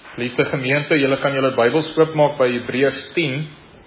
Liefde gemeente, julle kan julle Bybels oopmaak by Hebreërs 10.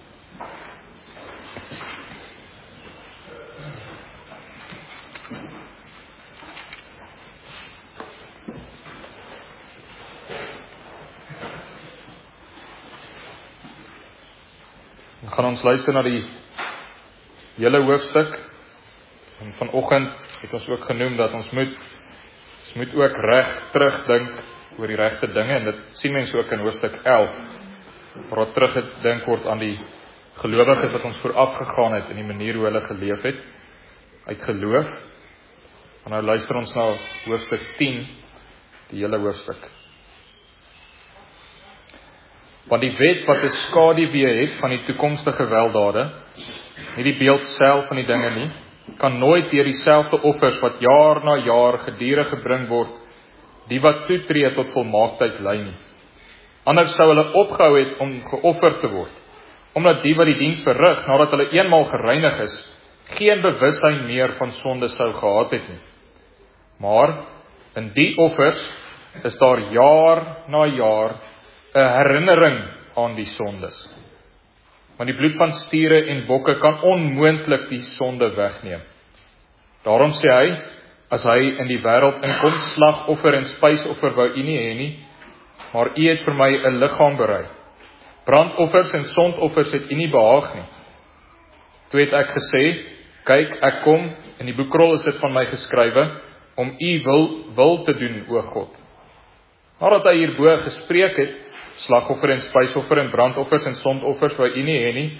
Dan gaan ons luister na die hele hoofstuk. En vanoggend het ons ook genoem dat ons moet ook reg terugdink oor die regte dinge, en dit sien mens ook in hoofstuk 11, waar teruggedink word aan die gelowiges wat ons vooraf gegaan het, en die manier hoe hulle geleef het, uit geloof. En nou luister ons na hoofstuk 10, die hele hoofstuk. Want die wet wat 'n skaduwee het van die toekomstige weldade, nie die beeld self van die dinge nie, kan nooit deur dieselfde offers wat jaar na jaar gedurig gebring word, die wat toetree tot volmaaktheid lei nie. Anders sou hulle opgehou het om geoffer te word, omdat die wat die diens verrig, nadat hulle eenmaal gereinig is, geen bewussyn meer van sonde sou gehad het nie. Maar in die offers is daar jaar na jaar 'n herinnering aan die sondes. Want die bloed van stiere en bokke kan onmoontlik die sonde wegneem. Daarom sê hy, as hy in die wêreld inkom, slagoffer en spysoffer wou u nie hê nie, maar u het vir my 'n liggaam berei. Brandoffers en sondoffers het u nie behaag nie. Toe het ek gesê, kyk, ek kom, in die boekrol is dit van my geskrywe, om u wil te doen, o God. Nadat hy hierbo gespreek het, slagoffer en spysoffer en brandoffers en sondoffers wou u nie hê nie,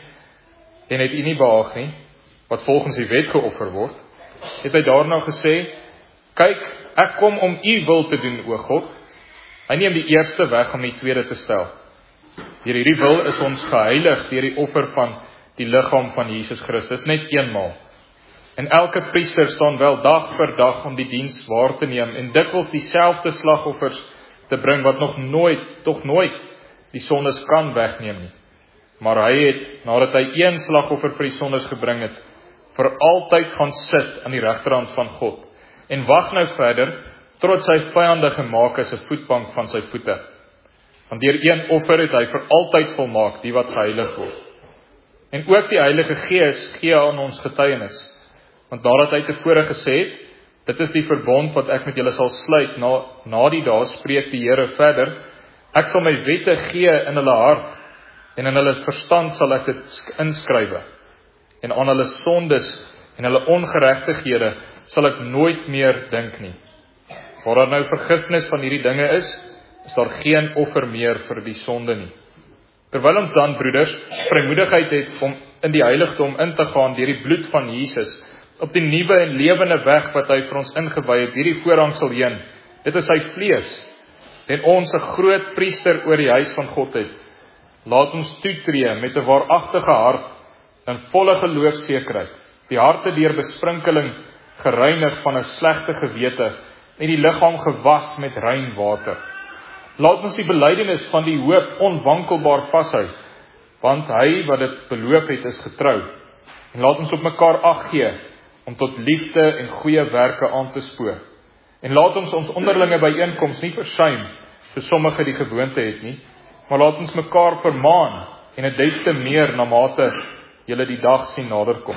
en het u nie behaag nie, wat volgens die wet geoffer word, het hy daarna gesê, kyk, ek kom om u wil te doen, o God. Hy neem die eerste weg om die tweede te stel. Deur hierdie wil is ons geheilig deur die offer van die liggaam van Jesus Christus, net eenmaal. En elke priester staan wel dag vir dag om die diens waar te neem, en dikwels dieselfde slagoffers te bring, wat nog nooit die sondes kan wegneem nie. Maar hy het, nadat hy een slagoffer vir die sondes gebring het, vir altyd gaan sit aan die regterhand van God, en wag nou verder, tot sy vyande gemaak is 'n voetbank van sy voete. Want deur een offer het hy vir altyd volmaak die wat geheilig word. En ook die Heilige Gees gee aan ons getuienis, want nadat hy tevore gesê het, dit is die verbond wat ek met julle sal sluit, na die dae spreek die Here verder, ek sal my wette gee in hulle hart, en in hulle verstand sal ek dit inskrywe, en aan hulle sondes en hulle ongeregtighede sal ek nooit meer dink nie. Waar daar nou vergifnis van hierdie dinge is daar geen offer meer vir die sonde nie. Terwyl ons dan, broeders, vrymoedigheid het om in die heiligdom in te gaan deur die bloed van Jesus, op die nuwe en lewende weg wat hy vir ons ingewy het, hierdie voorhangsel heen, dit is sy vlees, en ons 'n groot priester oor die huis van God het. Laat ons toetree met 'n waaragtige hart, in volle geloofsekerheid, die harte deur besprinkeling gereinig van 'n slegte gewete, en die liggaam gewas met rein water. Laat ons die belydenis van die hoop onwankelbaar vashou, want hy wat dit beloof het is getrou. En laat ons op mekaar ag gee, om tot liefde en goeie werke aan te spoor. En laat ons onderlinge byeenkoms nie versuim, soos sommige die gewoonte het nie, maar laat ons mekaar vermaan, en het des te meer na mate julle die dag sien naderkom.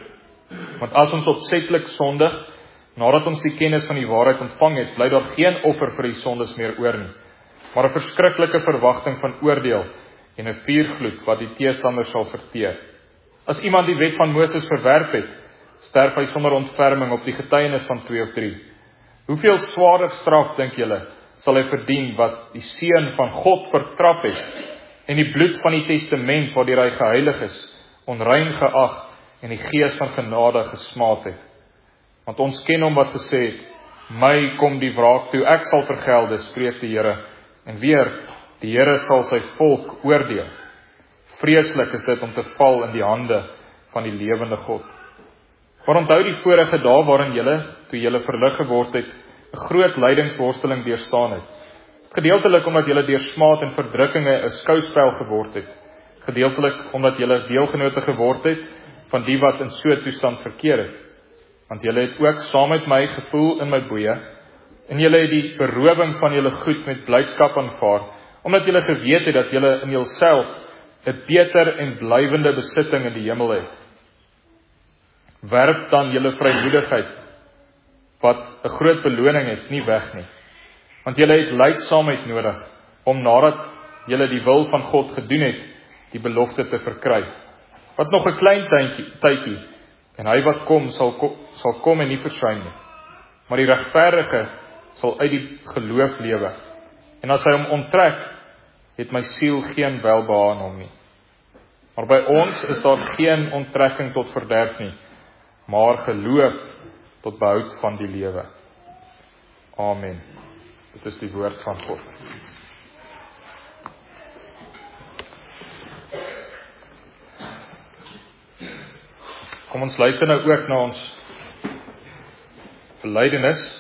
Want as ons opsetlik sondig, nadat ons die kennis van die waarheid ontvang het, bly daar geen offer vir die sondes meer oor nie, maar 'n verskriklike verwagting van oordeel, en 'n vuurgloed wat die teestander sal verteer. As iemand die wet van Moses verwerp het, sterf hy sonder ontferming op die getuienis van 2 of 3. Hoeveel swaarder straf, dink julle, sal hy verdien wat die seun van God vertrap het, en die bloed van die testament waardeur hy geheilig is, onrein geag, en die gees van genade gesmaad het. Want ons ken hom wat gesê het, my kom die wraak toe, ek sal vergelde, spreek die Here, en weer, die Here sal sy volk oordeel. Vreeslik is dit om te val in die hande van die lewende God. Maar onthou die vorige dae waarin julle, toe julle verlig geword het, 'n groot lydingsworsteling deurstaan het. Gedeeltelik omdat julle deur smaad en verdrukkinge 'n skouspel geword het. Gedeeltelik omdat julle deelgenote geword het van die wat in so 'n toestand verkeer het. Want julle het ook saam met my gevoel in my boeye, en julle het die berowing van julle goed met blydskap aanvaar, omdat julle geweet het dat julle in julself 'n beter en blywende besitting in die hemel het. Werp dan julle vrymoedigheid, wat 'n groot beloning het, nie weg nie. Want julle het lydsaamheid nodig, om nadat julle die wil van God gedoen het, die belofte te verkry. Wat nog 'n klein tydjie, en hy wat kom, sal kom en nie versuim nie. Maar die regverdige sal uit die geloof lewe. En as hy hom onttrek, het my siel geen welbehae in hom nie. Maar by ons is daar geen onttrekking tot verderf nie, maar geloof tot behoud van die lewe. Amen. Dit is die woord van God. Kom ons luister nou ook na ons belydenis.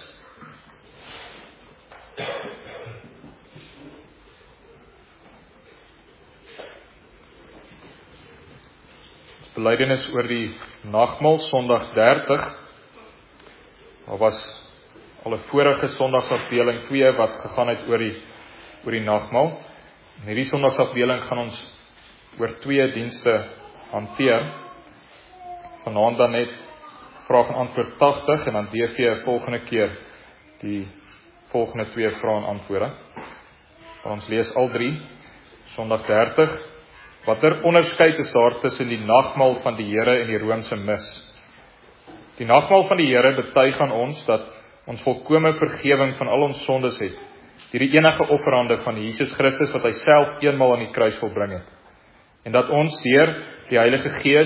Belydenis oor die nagmaal, Sondag 30. Daar was al 'n vorige Sondagsafdeling 2 wat gegaan het oor die nagmaal. In hierdie Sondagsafdeling gaan ons oor 2 dienste hanteer. Vanaand dan net vraag en antwoord 80 en dan DV volgende keer die volgende 2 vrae en antwoorde. Ons lees al 3. Sondag 30. Watter onderskeid is daar tussen die nagmaal van die Here en die Romeinse mis? Die nagmaal van die Here betuig aan ons dat ons volkome vergewing van al ons sondes het, deur die enige offerande van Jesus Christus wat hy self eenmaal aan die kruis volbring het. En dat ons deur die Heilige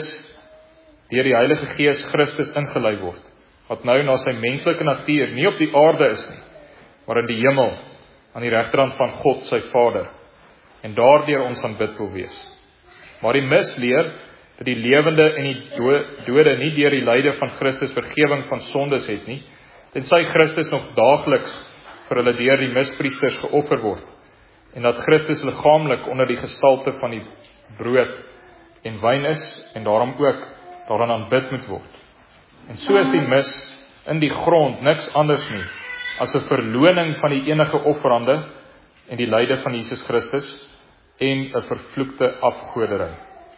Gees Christus ingelei word, wat nou na sy menslike natuur nie op die aarde is nie, maar in die hemel, aan die regterhand van God sy Vader, en daardeur ons aanbid wil wees. Maar die mis leer dat die lewende en die dode nie deur die lyde van Christus vergewing van sondes het nie, tensy Christus nog daagliks vir hulle deur die mispriesters geoffer word, en dat Christus liggaamlik onder die gestalte van die brood en wyn is, en daarom ook daaraan aanbid moet word. En so is die mis in die grond niks anders nie, as 'n verloning van die enige offerande en die lyde van Jesus Christus, en 'n vervloekte afgodery.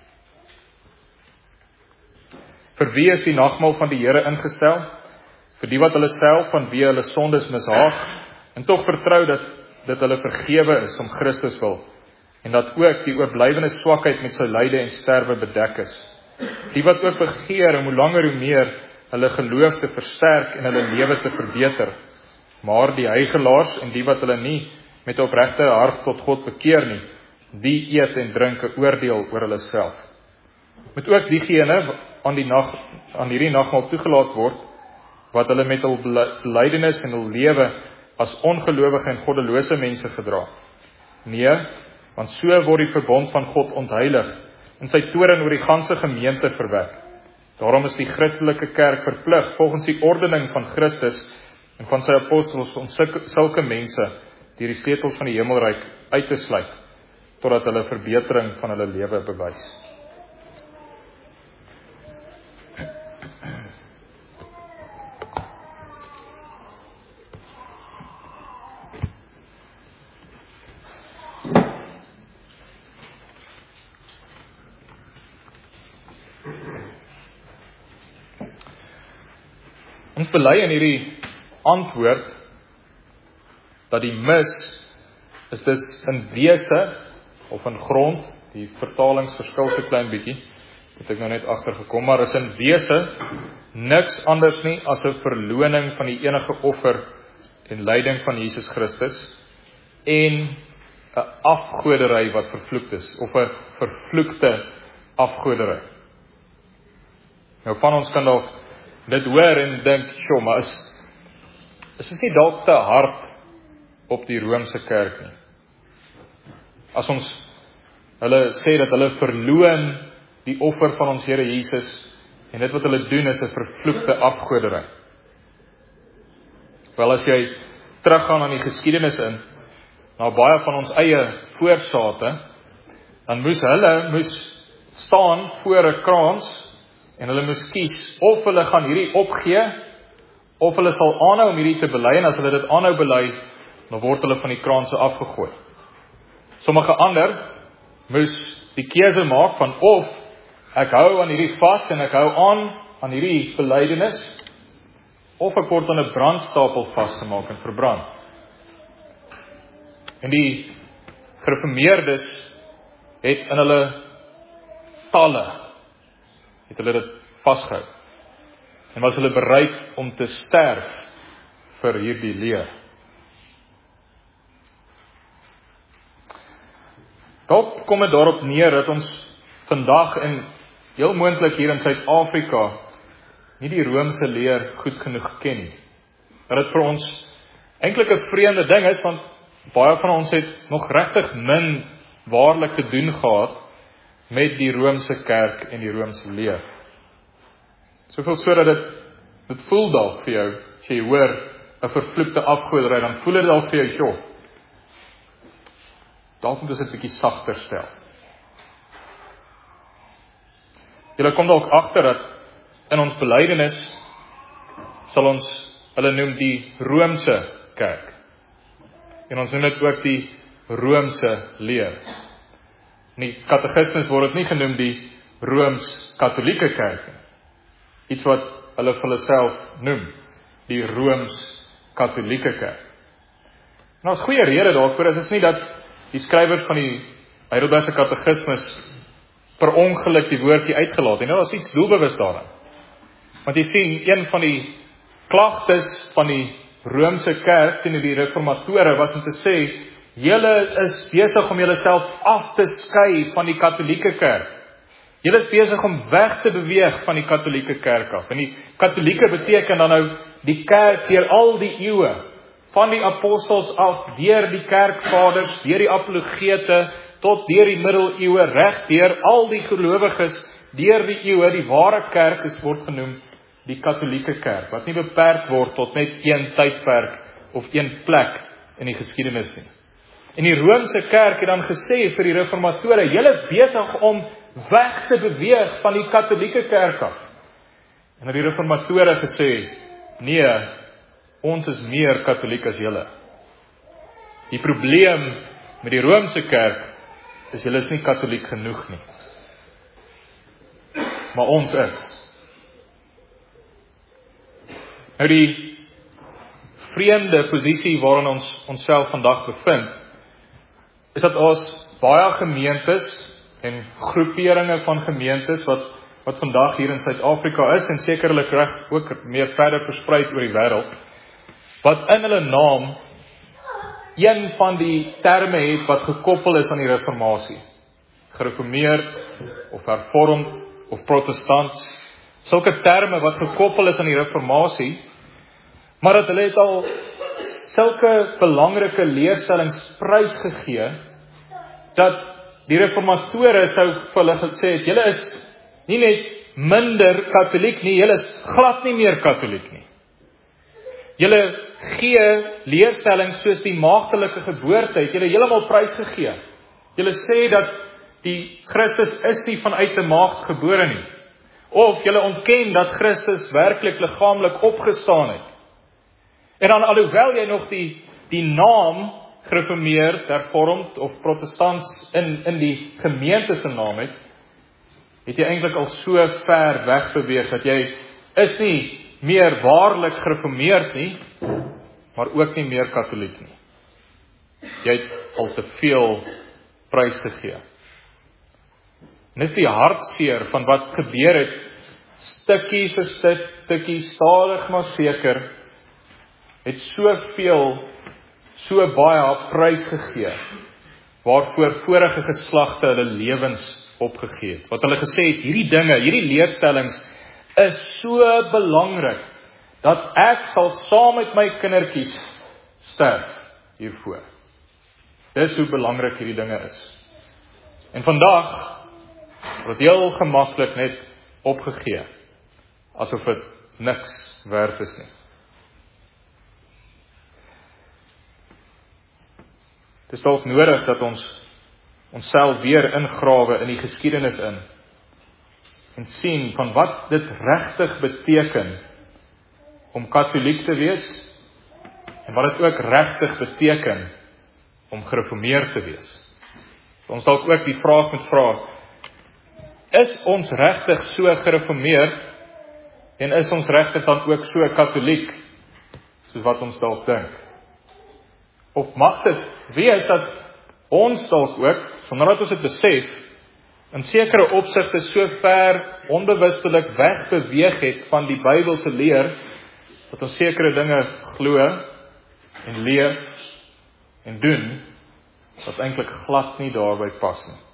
Vir wie is die nagmaal van die Here ingestel? Vir die wat hulle self vanweë hulle sondes mishaag, en tog vertrou dat dit hulle vergewe is om Christus wil, en dat ook die oorblywende swakheid met sy lyde en sterwe bedek is. Die wat ook begeer om hoe langer hoe meer hulle geloof te versterk en hulle lewe te verbeter, maar die huigelaars en die wat hulle nie met 'n opregte hart tot God bekeer nie, die eet en drink 'n oordeel oor hulle self. Moet ook diegene aan hierdie nagmaal toegelaat word, wat hulle met hul belydenis en hul lewe as ongelowige en goddelose mense gedra. Nee, want so word die verbond van God ontheilig, en sy toorn oor die ganse gemeente verwek. Daarom is die Christelike kerk verplig, volgens die ordening van Christus en van sy apostels, om sulke mense deur die sleutels van die hemelryk uit te sluit, totdat hulle verbetering van hulle lewe bewys. Ons bely in hierdie antwoord dat die mis is dus in wese of in grond, die vertalings verskil so klein bietjie, het ek nou net agtergekom, maar is in wese niks anders nie as 'n verloning van die enige offer en lyding van Jesus Christus en 'n afgodery wat vervloekt is, of 'n vervloekte afgodery. Nou van ons kan dalk dit hoor en dink, "Sjoe, maar is dit nie dalk te hard op die Romeinse kerk nie? As ons hulle sê dat hulle verloon die offer van ons Here Jesus, en dit wat hulle doen is 'n vervloekte afgodery." Wel, as jy teruggaan aan die geskiedenis in, na baie van ons eie voorsate, dan moes hulle staan voor 'n kraans, en hulle moes kies, of hulle gaan hierdie opgee, of hulle sal aanhou om hierdie te bely, en as hulle dit aanhou bely, dan word hulle van die kraanse afgegooi. Sommige ander moes die keuse maak van of ek hou aan hierdie vas en ek hou aan hierdie belydenis, of ek word aan 'n brandstapel vasgemaak en verbrand. En die gereformeerdes het in hulle talle, het hulle dit vasgehou. En was hulle bereid om te sterf vir hierdie leer. Dalk kom dit daarop neer dat ons vandag en heel moontlik hier in Suid-Afrika nie die Romeinse leer goed genoeg ken nie. Dat dit vir ons eintlik 'n vreemde ding is, want baie van ons het nog regtig min waarlik te doen gehad met die Romeinse kerk en die Romeinse leer. Soveel so dat dit voel dalk vir jou, as jy hoor 'n vervloekte afgoderry, dan voel dit dalk vir jou, dalk moet ons dit 'n bietjie sagter stel. Julle kom dalk agter dat in ons belydenis sal ons hulle noem die Romeinse kerk. En ons noem dit ook die Romeinse leer. In die katekismes word dit nie genoem die Rooms-Katolieke kerk nie. Iets wat hulle vir hulle self noem, die Rooms-Katolieke kerk. En ons goeie rede daarvoor is nie dat die skrywers van die Heidelbergse katekismes per ongeluk die woordjie uitgelaat het. Nou, daar is iets doelbewus daarin. Want jy sien, een van die klagtes van die Romeinse kerk teenoor die reformatore was om te sê, julle is besig om julleself af te skei van die Katolieke kerk. Julle is besig om weg te beweeg van die Katolieke kerk af. En die Katolieke beteken dan nou die kerk deur al die eeue, van die apostels af, deur die kerkvaders, deur die apologete, tot deur die middeleeue, reg deur al die gelowiges, deur die eeue, die ware kerk word genoem die Katolieke kerk, wat nie beperk word tot net een tydperk of een plek in die geskiedenis nie. En die Romeinse kerk het dan gesê vir die reformatore, julle is besig om weg te beweeg van die Katolieke kerk af. En die reformatore gesê, nee, ons is meer Katoliek as julle. Die probleem met die Romeinse kerk is julle is nie Katoliek genoeg nie. Maar ons is. Nou die vreemde posisie waarin ons onsself vandag bevind, is dat ons baie gemeentes en groeperinge van gemeentes wat vandag hier in Suid-Afrika is en sekerlik reg ook meer verder versprei oor die wêreld, wat in hulle naam een van die terme het wat gekoppel is aan die reformatie. Gereformeerd of hervormd of protestants, sulke terme wat gekoppel is aan die reformatie, maar dat hulle het al sulke belangrike leerstellings prysgegee, dat die reformatore sou vir hulle gesê het, julle is nie net minder Katoliek nie, julle is glad nie meer Katoliek nie. Julle gee leerstellings soos die maagdelike geboorte, het julle heeltemal prysgegee. Julle sê dat die Christus is nie vanuit 'n maagd gebore nie. Of julle ontken dat Christus werklik liggaamlik opgestaan het. En dan alhoewel jy nog die naam gereformeerd, hervormd of protestants in die gemeente se naam het jy eintlik al so ver wegbeweeg dat jy is nie meer waarlik gereformeerd nie, maar ook nie meer Katoliek nie. Jy het al te veel prysgegee. En dis die hartseer van wat gebeur het, stukkie vir stukkie, stadig maar seker, het so baie prysgegee, waarvoor vorige geslagte hulle lewens opgegee het. Wat hulle gesê het, hierdie dinge, hierdie leerstellings is so belangrik, dat ek sal saam met my kindertjies sterf hiervoor. Dis hoe belangrik hierdie dinge is. En vandag word heel gemaklik net opgegee, asof dit niks werd is nie. Het is dalk nodig dat ons onsself weer ingrawe in die geskiedenis in en sien van wat dit regtig beteken om Katoliek te wees en wat dit ook regtig beteken om gereformeerd te wees. Ons dalk ook die vraag moet vra, is ons regtig so gereformeerd, en is ons regtig dan ook so katholiek, soos wat ons dalk dink? Of mag dit wees dat ons dalk ook, sonder dat ons dit besef, in sekere opsigte so ver onbewustelik wegbeweeg het van die Bybelse leer, dat ons sekere dinge glo, en leef, en doen, wat eintlik glad nie daarby pas nie.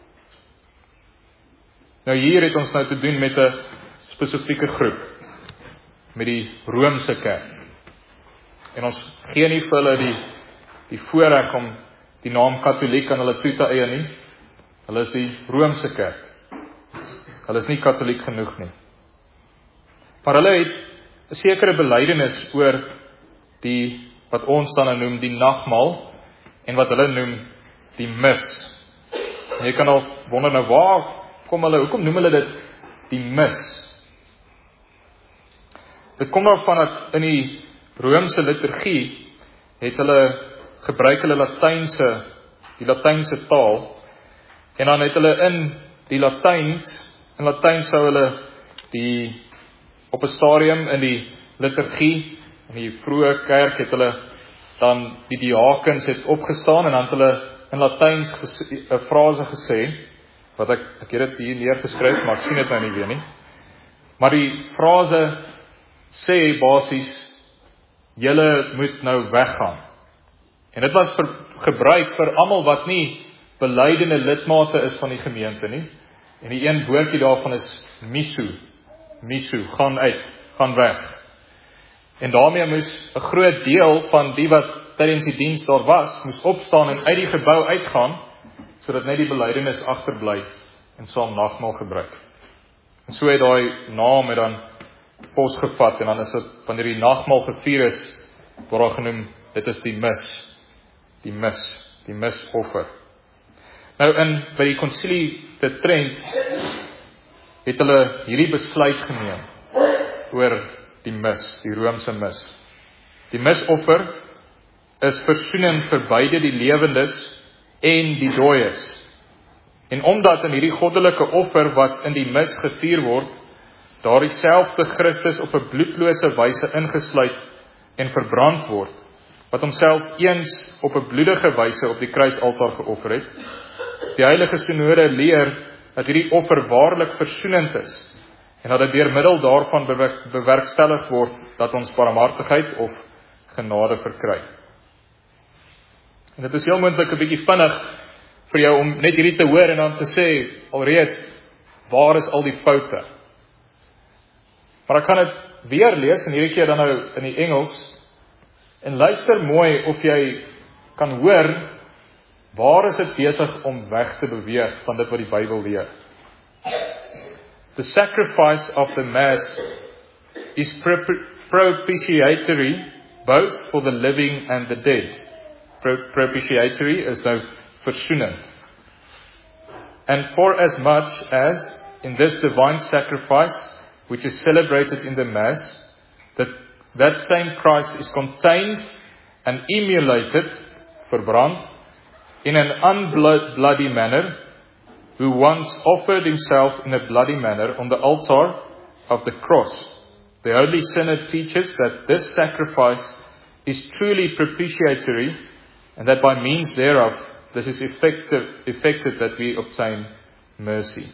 Nou hier het ons nou te doen met 'n spesifieke groep, met die Romeinse kerk. En ons gee nie vir hulle die voorreg om die naam katholiek aan hulle toe te eie nie. Hulle is die Romeinse kerk. Hulle is nie katholiek genoeg nie. Maar hulle het 'n sekere belydenis oor die, wat ons dan noem, die nagmaal, en wat hulle noem die mis. En jy kan al wonder nou, hoekom noem hulle dit die mis? Dit kom daarvan dat in die Romeinse liturgie gebruik hulle die Latynse taal, en dan het hulle in Latyn sou hulle op 'n stadium in die liturgie, in die vroeë kerk het hulle dan die diakens het opgestaan, en dan het hulle in Latyns 'n frase gesê, wat ek het dit hier neergeskryf, maar ek sien dit nou nie weer nie. Maar die frase sê basies, julle moet nou weggaan. En dit was gebruik vir almal wat nie belydende lidmate is van die gemeente nie. En die een woordjie daarvan is misu, gaan uit, gaan weg. En daarmee moes 'n groot deel van die wat tydens die diens daar was, moes opstaan en uit die gebou uitgaan, sodat net die belydenis agterbly en saam nagmaal gebruik. En so het daai naam dan pos gevat, en dan is dit, wanneer die nagmaal gevier is, word daar genoem, dit is die misoffer. Nou by die konsilie te Trent, het hulle hierdie besluit geneem, oor die Romeinse mis. Die misoffer is versoening vir beide die lewendes en die dooies. En omdat in hierdie goddelike offer wat in die mis gevier word, daar dieselfde Christus op 'n bloedlose wyse ingesluit en verbrand word, wat homself eens op 'n bloedige wyse op die kruisaltaar geoffer het. Die heilige synode leer dat hierdie offer waarlik versoenend is, en dat dit deur middel daarvan bewerkstellig word, dat ons barmhartigheid of genade verkry. En dit is heel moontlik 'n bietjie vinnig vir jou om net hierdie te hoor en dan te sê, alreeds, waar is al die foute? Maar ek kan dit weer lees, en hierdie keer dan nou in die Engels, en luister mooi of jy kan hoor, waar is dit besig om weg te beweeg van dit wat die Bybel leer. The sacrifice of the Mass is propitiatory, both for the living and the dead. Propitiatory is nou versoenend. And for as much as in this divine sacrifice, which is celebrated in the Mass, that same Christ is contained and immolated, verbrand, in an unbloody manner, who once offered himself in a bloody manner on the altar of the cross. The Holy Synod teaches that this sacrifice is truly propitiatory, and that by means thereof, this is effected that we obtain mercy.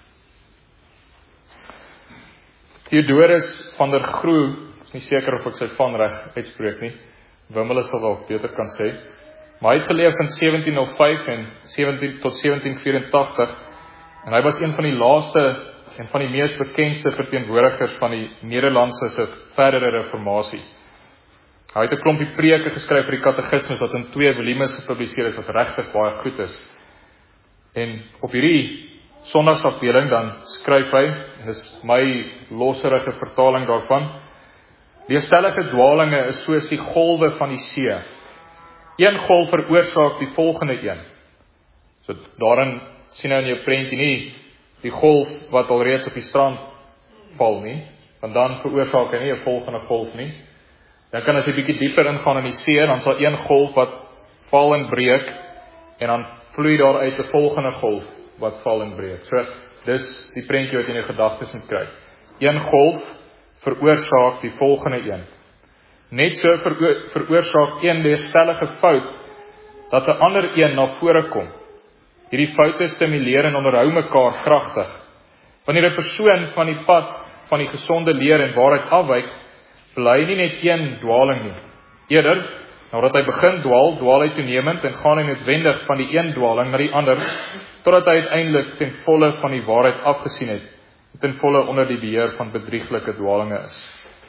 Theodorus van der Groe, is nie seker of ek sy van reg uitspreek nie, Wimmelis sal wel beter kan sê, maar hy het geleef in 1705 en 17 tot 1784, en hy was een van die laaste en van die meest bekendste verteenwoordigers van die Nederlandse verdere reformatie. Hy het 'n klompie preke geskryf vir die katekismes wat in 2 volumes gepubliseer is, wat regtig baie goed is. En op hierdie sondagsafdeling dan skryf hy, en dis my losserige vertaling daarvan, leerstellige dwalinge is soos die golwe van die see. Een golf veroorsaak die volgende een. So daarin sien nou in jou prentjie nie die golf wat alreeds op die strand val nie, want dan veroorsaak hy nie 'n volgende golf nie. Dan kan as jy bietjie dieper ingaan in die see, dan sal een golf wat val en breek, en dan vloei daar uit 'n volgende golf wat val en breek. So, dis die prentjie wat jy in jou gedagtes moet kry. Een golf veroorsaak die volgende een. Net so veroorsaak een leerstellige fout, dat 'n ander een na vore kom. Hierdie foute stimuleer en onderhou mekaar kragtig. Wanneer 'n persoon van die pad van die gesonde leer en waarheid afwyk, bly nie net een dwaling nie. Eerder, nadat hy begin dwaal hy toenemend en gaan hy noodwendig van die een dwaling na die ander, totdat hy uiteindelik ten volle van die waarheid afgesien het, en ten volle onder die beheer van bedrieglike dwalinge is.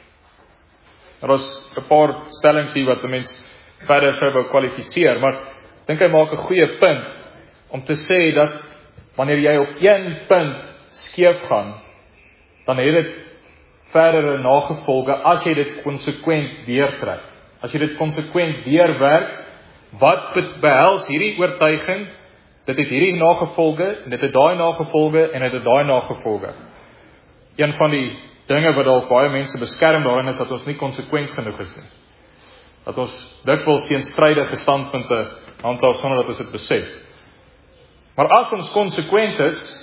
Daar is 'n paar stellings hier wat 'n mens verder sou wou kwalifiseer, maar ek dink hy maak 'n goeie punt om te sê dat wanneer jy op een punt skeef gaan, dan het dit verdere nagevolge as jy dit konsekwent deurtrek. As jy dit konsekwent deurwerk, wat behels hierdie oortuiging, dit het hierdie nagevolge, en dit het daai nagevolge, en dit het daai nagevolge. Een van die dinge wat dalk baie mense beskerm daarin is, dat ons nie konsekwent genoeg is nie. Dat ons dikwels teenstrydige standpunte handhaaf sonder dat ons dit besef. Maar as ons konsekwent is,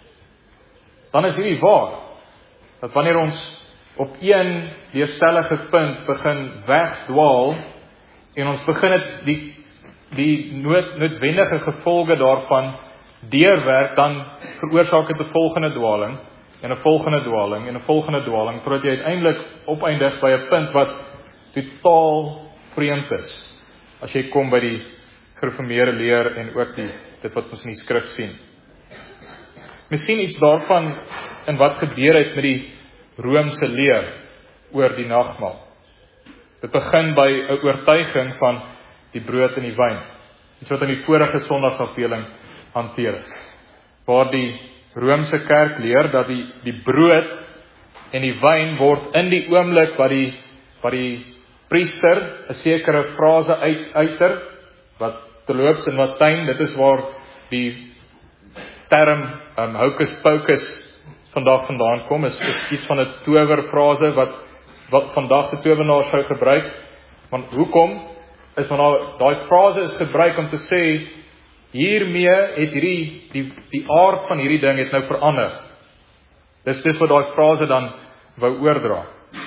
dan is hierdie waar, dat wanneer ons op een leerstellige punt begin wegdwaal, en ons begin het die noodwendige gevolge daarvan deurwerk, dan veroorsaak dit 'n volgende dwaling, en 'n volgende dwaling, en 'n volgende dwaling, totdat jy uiteindelik opeindig by 'n punt wat totaal vreemd is, as jy kom by die gereformeerde leer, en ook dit wat ons in die skrif sien. Miskien iets daarvan, in wat gebeur het met die Romeinse leer, oor die nagmaal. Dit begin by 'n oortuiging van die brood en die wyn, iets wat in die vorige sondagsafdeling hanteer is, waar die Romeinse kerk leer, dat die brood en die wyn word in die oomblik wat die priester 'n sekere frase uiter, wat terloops in Latyn, dit is waar die term hocus pocus vandag vandaan kom, is iets van 'n towerfrase wat vandag se towenaars sou gebruik. Want hoekom? Is want daai frase is gebruik om te sê, hiermee het die aard van hierdie ding het nou verander. Dis wat daai frase dan wou oordra.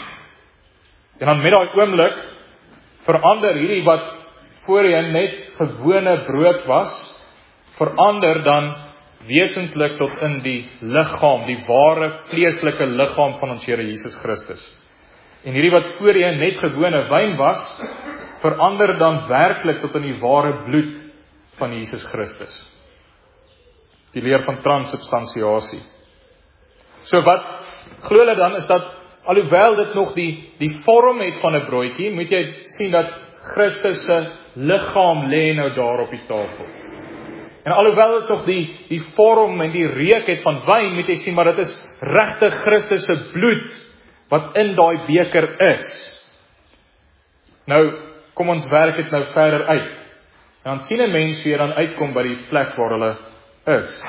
En dan met daai oomblik verander hierdie wat voorheen net gewone brood was, verander dan wesentlik tot in die liggaam, die ware vleeslike liggaam van ons Here Jesus Christus. En hierdie wat voorheen net gewone wyn was, verander dan werklik tot in die ware bloed van Jesus Christus. Die leer van transubstansiasie. So wat glo hulle dan is dat, alhoewel dit nog die vorm het van 'n broodjie, moet jy sien dat Christus se liggaam lê nou daar op die tafel. En alhoewel dit nog die vorm en die reuk het van wyn, moet jy sien, maar dit is regtig Christus se bloed wat in daai beker is. Nou, kom ons werk dit nou verder uit. En dan sien 'n mens weer dan uitkom by die plek waar hulle is.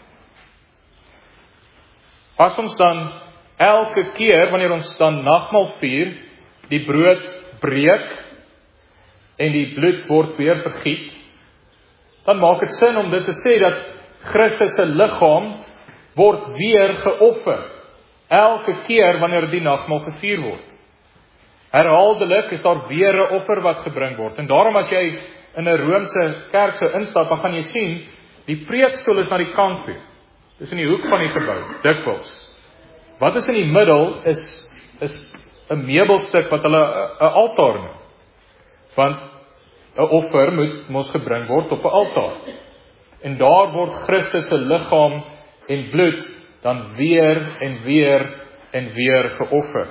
As ons dan elke keer, wanneer ons dan nagmaal vier, die brood breek en die bloed word weer vergiet, dan maak dit sin om dit te sê dat Christus se liggaam word weer geoffer. Elke keer wanneer die nagmaal gevier word. Herhaaldelik is daar weer 'n offer wat gebring word. En daarom as jy in 'n Romeinse kerk sou instap, dan gaan jy sien, die preekstoel is na die kant toe. Dis in die hoek van die gebou, dikwels. Wat is in die middel is 'n meubelstuk wat hulle 'n altaar noem. Want 'n offer moet mos gebring word op 'n altaar. En daar word Christus se liggaam en bloed dan weer en weer en weer geoffer.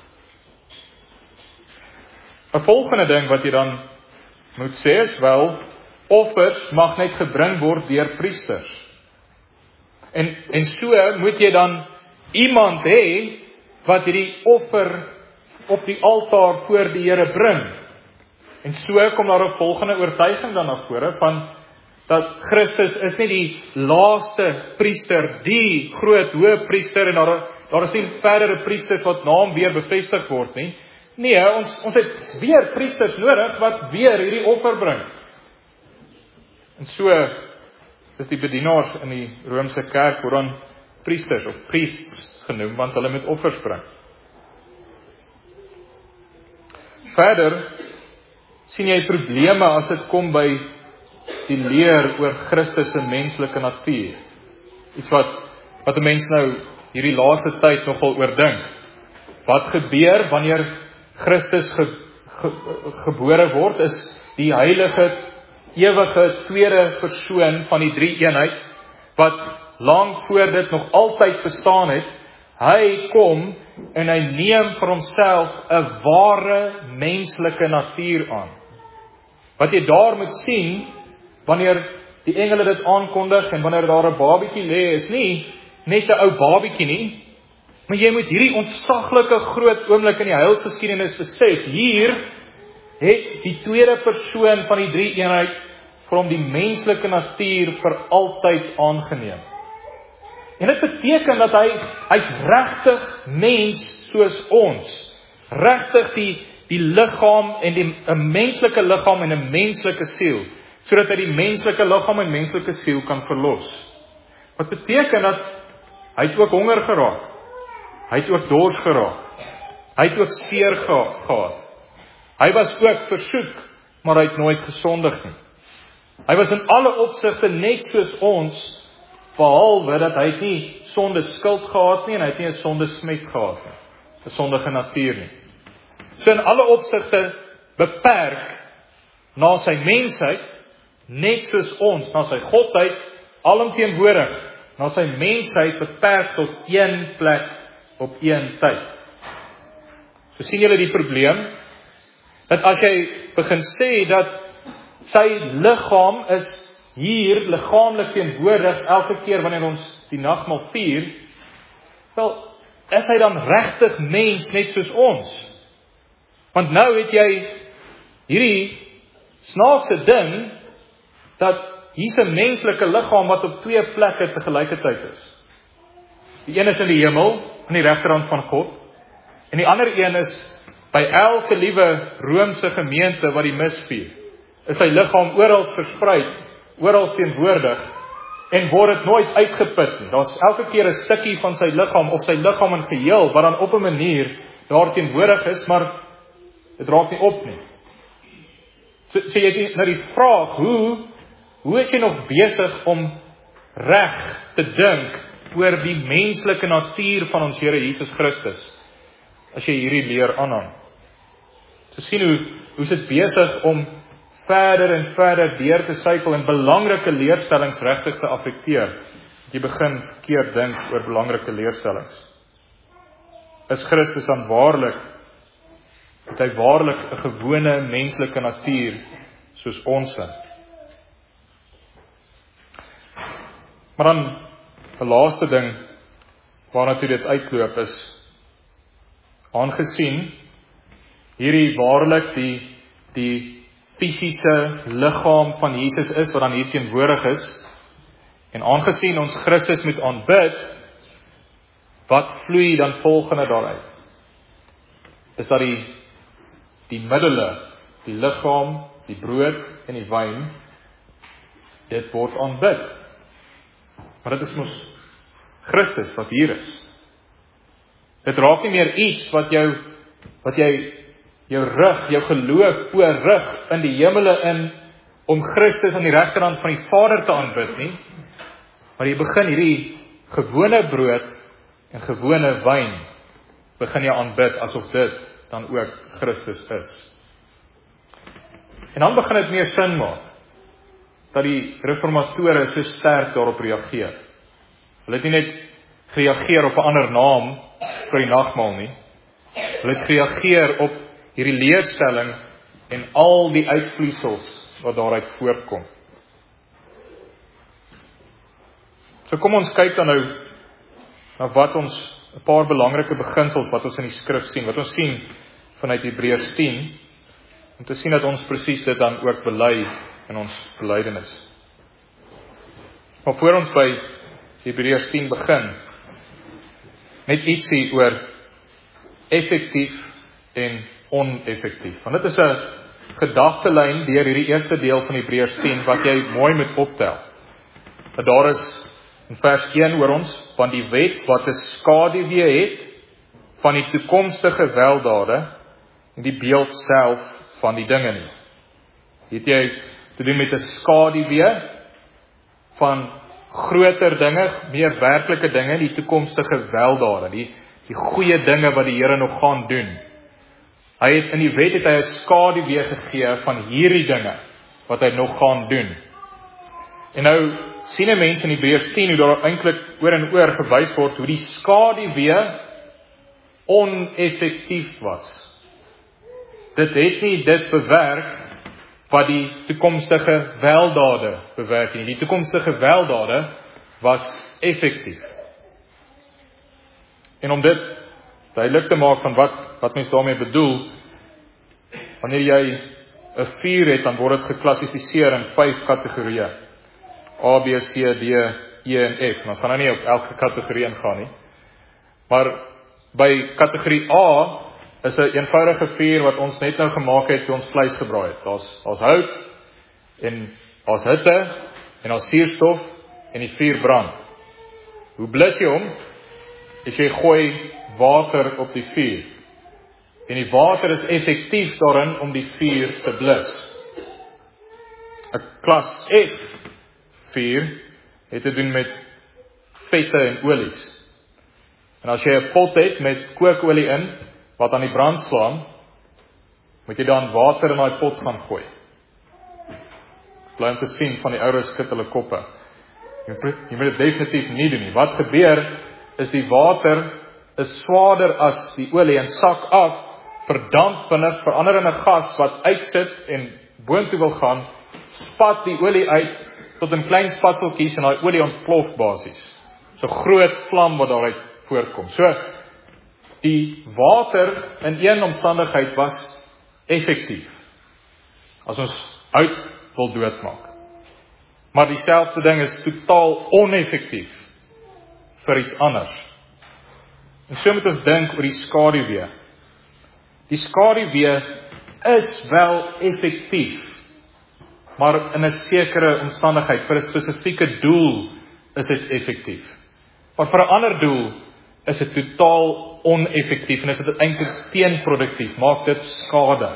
'n Volgende ding wat jy dan moet sê is wel, offers mag net gebring word deur priesters. En so moet jy dan iemand hê wat hierdie offer op die altaar voor die Here bring. En so kom daar 'n volgende oortuiging dan na vore van dat Christus is nie die laaste priester, die groot hoëpriester, en daar is nie verdere priesters wat na hom weer bevestig word nie. Nee, ons het weer priesters nodig wat weer hierdie offer bring. En so Dis die bedienaars in die Romeinse kerk word dan priesters of priests genoem, want hulle moet offers bring. Verder sien jy probleme as dit kom by die leer oor Christus se menslike natuur. Iets wat 'n mens nou hierdie laaste tyd nogal oordink. Wat gebeur wanneer Christus gebore word, is die heilige, ewige, tweede persoon van die drie eenheid, wat lank voor dit nog altyd bestaan het, hy kom en hy neem vir homself 'n ware menslike natuur aan. Wat jy daar moet sien, wanneer die engele dit aankondig en wanneer daar 'n babietjie lê, is nie net 'n ou babietjie nie, maar jy moet hierdie ontsaglike groot oomblik in die heilsgeskiedenis besef. Hier het die tweede persoon van die drie eenheid vir hom die menslike natuur vir altyd aangeneem. En dit beteken dat hy's regtig mens soos ons. Regtig die liggaam en 'n menslike liggaam en 'n menslike siel, sodat hy die menslike liggaam en menslike siel kan verlos. Wat beteken dat hy het ook honger geraak. Hy het ook dors geraak. Hy het ook seer gehad. Hy was ook versoek, maar hy het nooit gesondig nie. Hy was in alle opsigte net soos ons, behalwe dat hy het nie sonde skuld gehad nie, en hy het nie 'n sonde smet gehad nie. 'n sondige natuur nie. So in alle opsigte beperk na sy mensheid, net soos ons, na sy godheid, alomteenwoordig, na sy mensheid beperk tot een plek op een tyd. So sien julle die probleem, dat as jy begin sê dat sy liggaam is hier liggaamlik teenwoordig elke keer wanneer ons die nagmaal vier, wel, is hy dan regtig mens net soos ons? Want nou het jy hierdie snaakse ding, dat hier's 'n menslike liggaam wat op twee plekke te gelykertyd is. Die een is in die hemel, aan die regterhand van God, en die ander een is by elke liewe Romeinse gemeente wat die mis vier. Is sy liggaam oral versprei, oral teenwoordig, en word dit nooit uitgeput nie. Daar's elke keer 'n stukkie van sy liggaam, of sy liggaam in geheel, wat dan op 'n manier daar teenwoordig is, maar dit raak nie op nie. So jy het nou die vraag, hoe is jy nog besig om reg te dink oor die menslike natuur van ons Here Jesus Christus, as jy hierdie leer aanhang? So sien hoe is dit besig om verder en verder deur te sykel en belangrike leerstellings regtig te affekteer, dat jy begin verkeerd dink oor belangrike leerstellings. Is Christus dan waarlik, het hy waarlik 'n gewone menslike natuur soos ons? Maar dan 'n laaste ding waarna toe dit uitloop is, aangesien hierdie waarlik die fisiese liggaam van Jesus is, wat dan hier teenwoordig is, en aangesien ons Christus moet aanbid, wat vloei dan volgende daaruit? Is dat die middele, die liggaam, die brood en die wyn, dit word aanbid. Maar dit is mos Christus wat hier is. Dit raak nie meer iets wat jy jou rug, jou geloof oorrig in die hemele in, om Christus aan die regterhand van die Vader te aanbid nie, maar jy begin hierdie gewone brood en gewone wyn, begin jy aanbid, asof dit dan ook Christus is. En dan begin dit meer sin maak, dat die reformatore so sterk daarop reageer. Hulle het nie net gereageer op 'n ander naam vir die nagmaal nie, hulle het gereageer op hierdie leerstelling en al die uitvloeisels wat daaruit voortkom. So kom ons kyk dan nou na wat ons, 'n paar belangrike beginsels wat ons in die skrif sien, wat ons sien vanuit Hebreërs 10, om te sien dat ons presies dit dan ook bely in ons belydenis. Maar voor ons by Hebreërs 10 begin, net ietsie oor effektief en oneffektief. Want dit is 'n gedagtelyn deur hierdie eerste deel van Hebreërs 10 wat jy mooi moet optel. dat daar is, in vers 1 hoor ons, van die wet wat 'n skaduwee het van die toekomstige weldade en die beeld self van die dinge nie. Het jy te doen met 'n skaduwee van groter dinge, meer werklike dinge, die toekomstige weldade, die goeie dinge wat die Here nog gaan doen. Hy het in die wet het hy 'n skaduwee gegee van hierdie dinge wat hy nog gaan doen. En nou sien 'n mens in Hebreërs 10 hoe daar eintlik oor en oor gewys word hoe die skaduwee oneffektief was. Dit het nie dit bewerk wat die toekomstige weldade bewerk nie. Die toekomstige weldade was effektief. En om dit duidelik te maak van wat mens daarmee bedoel, wanneer jy 'n vuur het, dan word dit geklassifiseer in 5 kategorieë. A, B, C, D, E en F. Ons gaan nou nie op elke kategorie ingaan nie. Maar by kategorie A is 'n eenvoudige vuur wat ons net nou gemaak het toe ons vleis gebraai het. Daar's hout en daar's hitte en daar's suurstof en die vuur brand. Hoe blus jy hom? As jy gooi water op die vuur. En die water is effektief daarin om die vuur te blus. 'n Klas F vuur het te doen met vette en olies. En as jy 'n pot het met kookolie in, wat aan die brand slaan, moet jy dan water in daai pot gaan gooi. Bly om te sien van die ouers skud hulle koppe. Jy moet dit definitief nie doen nie. Wat gebeur is die water is swaarder as die olie en sak af, verdamp vinnig, verander in 'n gas wat uitsit en boontoe wil gaan, spat die olie uit tot in klein spatseltjies en daai olie ontplof basies. So groot vlam wat daaruit voorkom. So die water in een omstandigheid was effektief. As ons hout wil doodmaak. Maar dieselfde ding is totaal oneffektief vir iets anders. En so moet ons dink oor die skaduwee. Die skaduwee is wel effektief, maar in 'n sekere omstandigheid, vir 'n spesifieke doel is dit effektief. Maar vir 'n ander doel is dit totaal oneffektief en is dit eintlik teenproduktief, maak dit skade.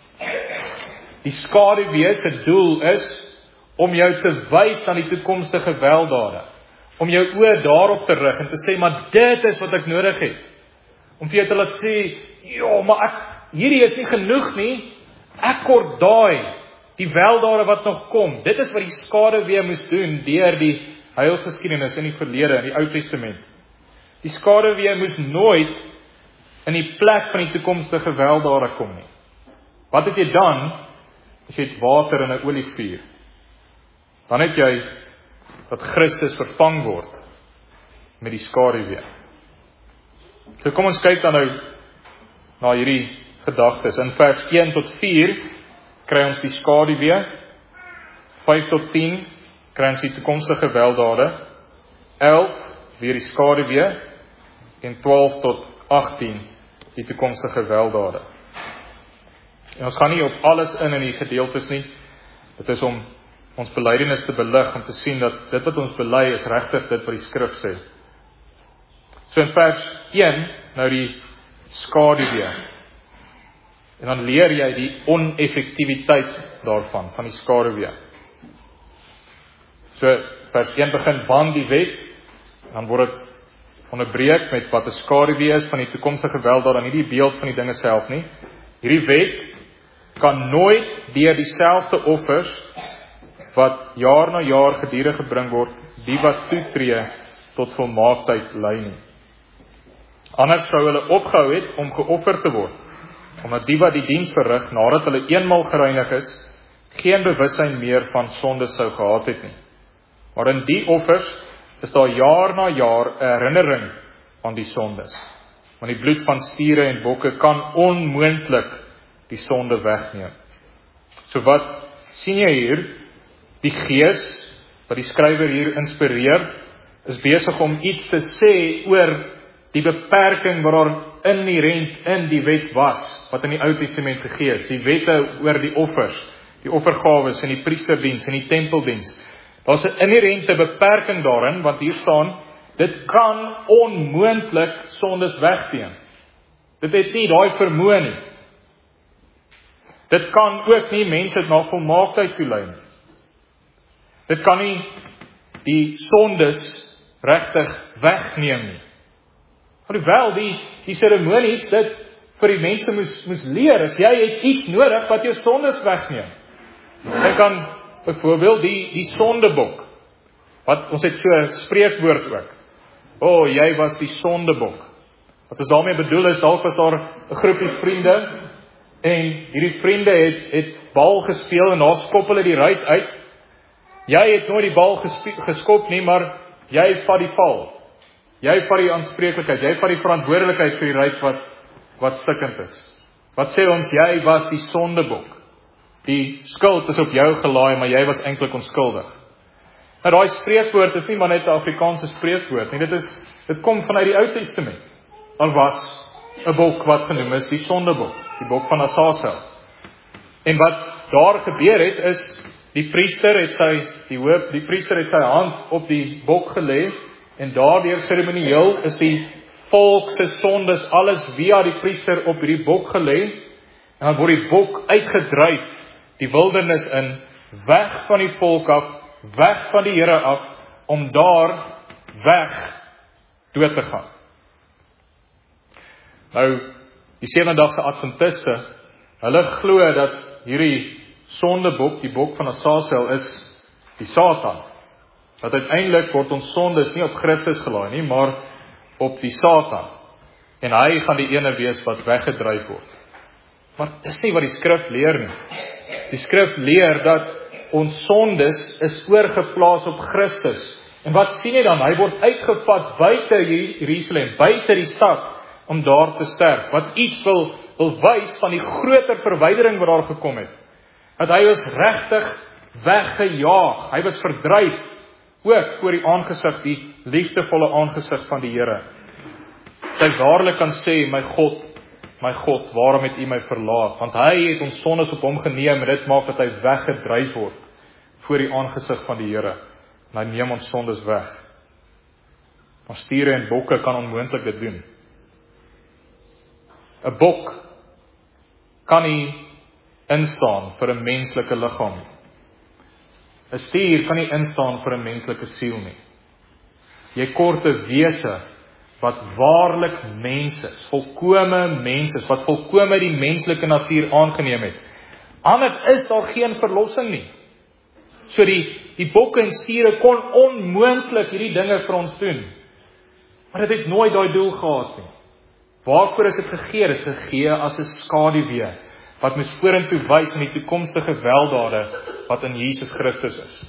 Die skaduwee se doel is om jou te wys aan die toekomstige weldade, om jou oë daarop te rig en te sê, maar dit is wat ek nodig het. Om vir jou te laat sê, ja, maar hierdie is nie genoeg nie, ek kort daai, die weldade wat nog kom. Dit is wat die skaduwee moes doen deur die heilsgeskiedenis in die verlede, in die Ou Testament. Die skaduwee moes nooit in die plek van die toekomstige weldade kom nie. Wat het jy dan, as jy het water in 'n olievuur? Dan het jy dat Christus vervang word met die skaduwee. So kom ons kyk dan nou na hierdie gedagtes. In vers 1 tot 4 kry ons die skaduwee, 5 tot 10 kry ons die toekomstige weldade, 11 weer die skaduwee en 12 tot 18 die toekomstige weldade. En ons gaan nie op alles in die gedeeltes nie. Dit is om ons belydenis te belig, om te sien dat dit wat ons bely is regtig dit wat die skrif sê. So in vers 1, nou die skaduwee. En dan leer jy die oneffektiwiteit daarvan, van die skaduwee. So vers 1 begin van die wet, dan word dit onderbreek met wat 'n skaduwee is van die toekomstige weldade, nie die beeld van die dinge self nie. Hierdie wet kan nooit deur dieselfde offers wat jaar na jaar gedurig gebring word, die wat toetree tot volmaaktheid lei nie. Anders sou hulle opgehou het om geoffer te word, omdat die wat die diens verrig, nadat hulle eenmal gereinig is, geen bewussyn meer van sonde sou gehad het nie. Maar in die offers is daar jaar na jaar 'n herinnering aan die sondes. Want die bloed van stiere en bokke kan onmoontlik die sonde wegneem. So wat sien jy hier? Die Gees, wat die skrywer hier inspireer, is besig om iets te sê oor die beperking wat daar inherent in die wet was, wat in die Ou Testament gegee is. Die wette oor die offers, die offergawes en die priesterdiens en die tempeldiens. Daar's 'n inherente beperking daarin, want hier staan, dit kan onmoontlik sondes wegneem. Dit het nie daai vermoë nie. Dit kan ook nie mense na volmaaktheid toelei nie. Dit kan nie die sondes regtig wegneem nie. Alhoewel die seremonies dit vir die mense moes leer, as jy het iets nodig wat jou sondes wegneem. Jy kan byvoorbeeld die sondebok, wat ons het so 'n spreekwoord ook. Jy was die sondebok. Wat ons daarmee bedoel is, dalk was daar 'n groepie vriende, en hierdie vriende het bal gespeel, en daar skop hulle die ruit uit. Jy het nooit die bal geskop nie, maar jy vat die val. Jy vat die aanspreeklikheid, jy vat die verantwoordelikheid vir die ruit wat stikkend is. Wat sê ons? Jy was die sondebok. Die skuld is op jou gelaai, maar jy was eintlik onskuldig. Nou daai spreekwoord is nie maar net 'n Afrikaanse spreekwoord nie, dit kom vanuit die Ou Testament. Al was 'n bok wat genoem is die sondebok, die bok van Azazel. En wat daar gebeur het is, die priester het sy hand op die bok gelê, en daardeur seremonieel is die volk se sondes alles via die priester op hierdie bok gelê, en dan word die bok uitgedryf die wildernis in, weg van die volk af, weg van die Here af, om daar weg dood te gaan. Nou, die Sewendagse Adventiste, hulle glo dat hierdie sondebok, die bok van Azazel, is die Satan. Dat uiteindelik word ons sondes nie op Christus gelaai nie, maar op die Satan. En hy gaan die ene wees wat weggedryf word. Maar dis nie wat die skrif leer nie. Die skrif leer dat ons sondes is oorgeplaas op Christus. En wat sien jy dan? Hy word uitgevat buite Jerusalem, buite die stad, om daar te sterf. Wat iets wil wys van die groter verwydering wat daar gekom het. Dat hy was regtig weggejaag. Hy was verdryf, ook voor die aangesig, die liefdevolle aangesig van die Here. Hy waarlik kan sê, my God, waarom het U my verlaat? Want hy het ons sondes op hom geneem, en dit maak dat hy weggedryf word voor die aangesig van die Here. En hy neem ons sondes weg. Maar stiere en bokke kan onmoontlik dit doen. 'n bok kan nie instaan vir 'n menslike liggaam. 'n stier kan nie instaan vir 'n menslike siel nie. Jy kort 'n wese wat waarlik mens is, volkome mens is, wat volkome die menslike natuur aangeneem het. Anders is daar geen verlossing nie. So die bokke en stiere kon onmoontlik hierdie dinge vir ons doen. Maar dit het nooit daai doel gehad nie. Waarvoor is dit gegee? Dit is gegee as 'n skaduwee, wat moes vorentoe wys in die toekomstige weldade wat in Jesus Christus is.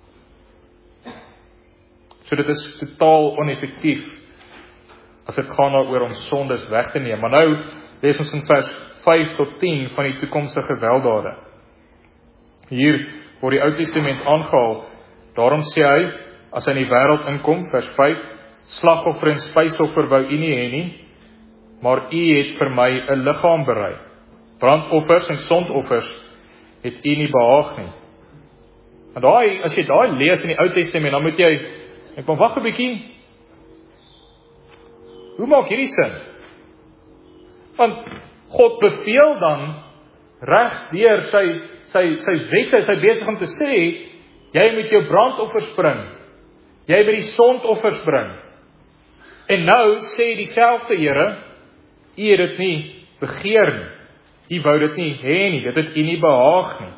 So dit is totaal oneffektief as dit gaan daaroor om sondes weg te neem. Maar nou lees ons in vers 5 tot 10 van die toekomstige weldade. Hier word die Ou Testament aangehaal. Daarom sê hy, as hy in die wêreld inkom, vers 5, slagoffer en spysoffer wou U nie hê nie, maar U het vir my 'n liggaam berei. Brandoffers en sondoffers het U nie behaag nie. En as jy daai lees in die Ou Testament, dan moet jy, ek maar wag 'n bietjie. Hoe maak hierdie sin? Want God beveel dan reg deur sy wette, sy besig om te sê, jy moet jou brandoffers bring. Jy moet die sondoffers bring. En nou sê dieselfde Here, U het dit nie begeer nie. U wou dit nie hê nie, dit het U nie behaag nie.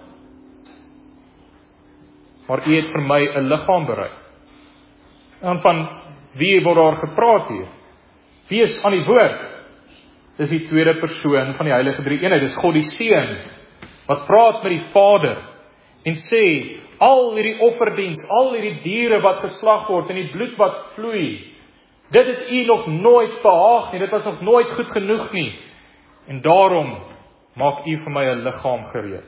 Maar U het vir my 'n liggaam berei. En van wie word daar gepraat hier? Wie is aan die woord? Dis die tweede persoon van die Heilige Drie-eenheid. Dis God die Seun, wat praat met die Vader, en sê, al hierdie offerdiens, al hierdie diere wat geslag word, en die bloed wat vloei, dit het U nog nooit behaag nie, dit was nog nooit goed genoeg nie, en daarom maak U vir my 'n liggaam gereed.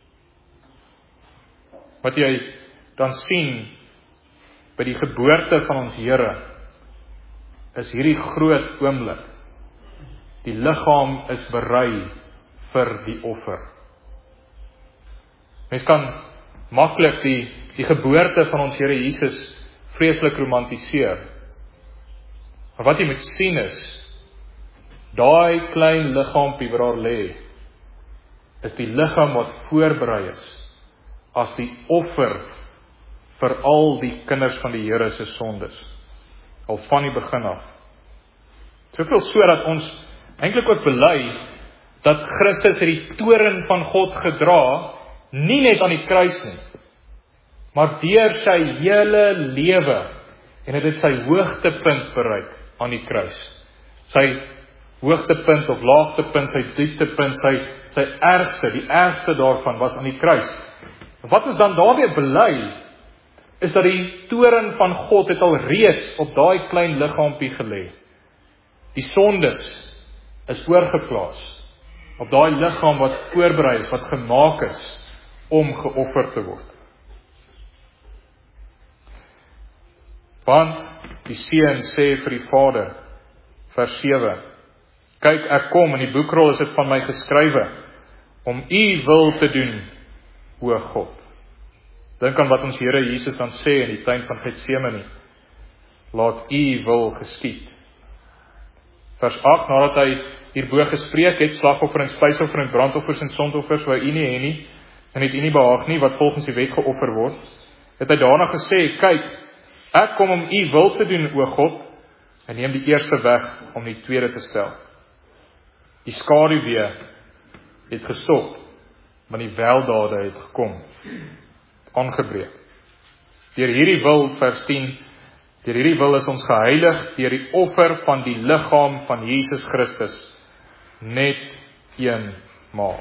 Wat jy dan sien by die geboorte van ons Here, is hierdie groot oomblik. Die liggaam is berei vir die offer. Mens kan maklik die die geboorte van ons Here Jesus vreeslik romantiseer. Maar wat jy moet sien is, daai klein liggaampie wat daar lê, is die liggaam wat voorberei is as die offer vir al die kinders van die Here se sondes, al van die begin af. Soveel so dat ons eintlik ook bely dat Christus het die toorn van God gedra, nie net aan die kruis nie, maar deur sy hele lewe, en het sy hoogtepunt bereik aan die kruis. Sy hoogtepunt of laagtepunt, sy dieptepunt, sy ergste, die ergste daarvan was aan die kruis. Wat ons dan daarmee bely, is dat die toorn van God het al reeds op daai klein liggaampie gelê. Die sondes is oorgeplaas op daai liggaam wat voorberei is, wat gemaak is om geoffer te word. Want die seun sê vir die Vader, vers 7, kyk, ek kom, in die boekrol is dit van my geskrywe, om u wil te doen, o God. Dink aan wat ons Here Jesus dan sê in die tuin van Getsemane, laat u wil geskied. Vers 8, nadat hy hierbo gespreek het, slagoffer en spysoffer en brandoffers en sondoffers wou u nie hê nie, en het u nie behaag nie, wat volgens die wet geoffer word, het hy daarna gesê, kyk, ek kom om u wil te doen, o God, en neem die eerste weg om die tweede te stel. Die skaduwee het gestop, maar die weldade het gekom, aangebreek. Deur hierdie wil, vers 10, deur hierdie wil is ons geheilig deur die offer van die liggaam van Jesus Christus, net eenmaal.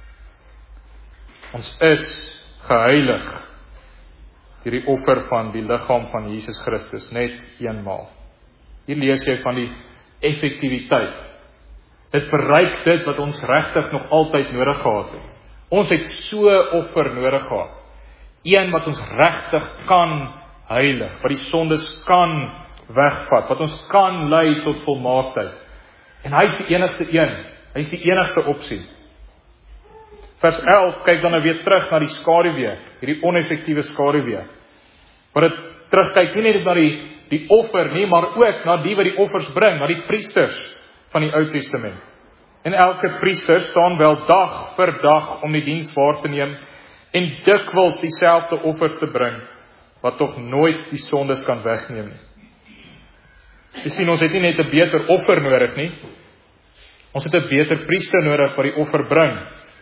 Ons is geheilig deur die offer van die liggaam van Jesus Christus, net eenmaal. Hier lees jy van die effektiwiteit. Dit bereik dit wat ons regtig nog altyd nodig gehad het. Ons het so offer nodig gehad. Een wat ons regtig kan heilig, wat die sondes kan wegvat, wat ons kan lei tot volmaaktheid. En hy is die enigste een, hy is die enigste opsie. Vers 11, kyk dan nou weer terug na die skaduwee, hierdie oneffektiewe skaduwee. Wat dit terugkyk nie net na die offer nie, maar ook na die wat die offers bring, na die priesters van die Ou Testament. En elke priester staan wel dag vir dag om die diens waar te neem en dikwels dieselfde offers te bring, wat tog nooit die sondes kan wegneem nie. Jy sien, ons het nie net 'n beter offer nodig nie, ons het 'n beter priester nodig wat die offer bring.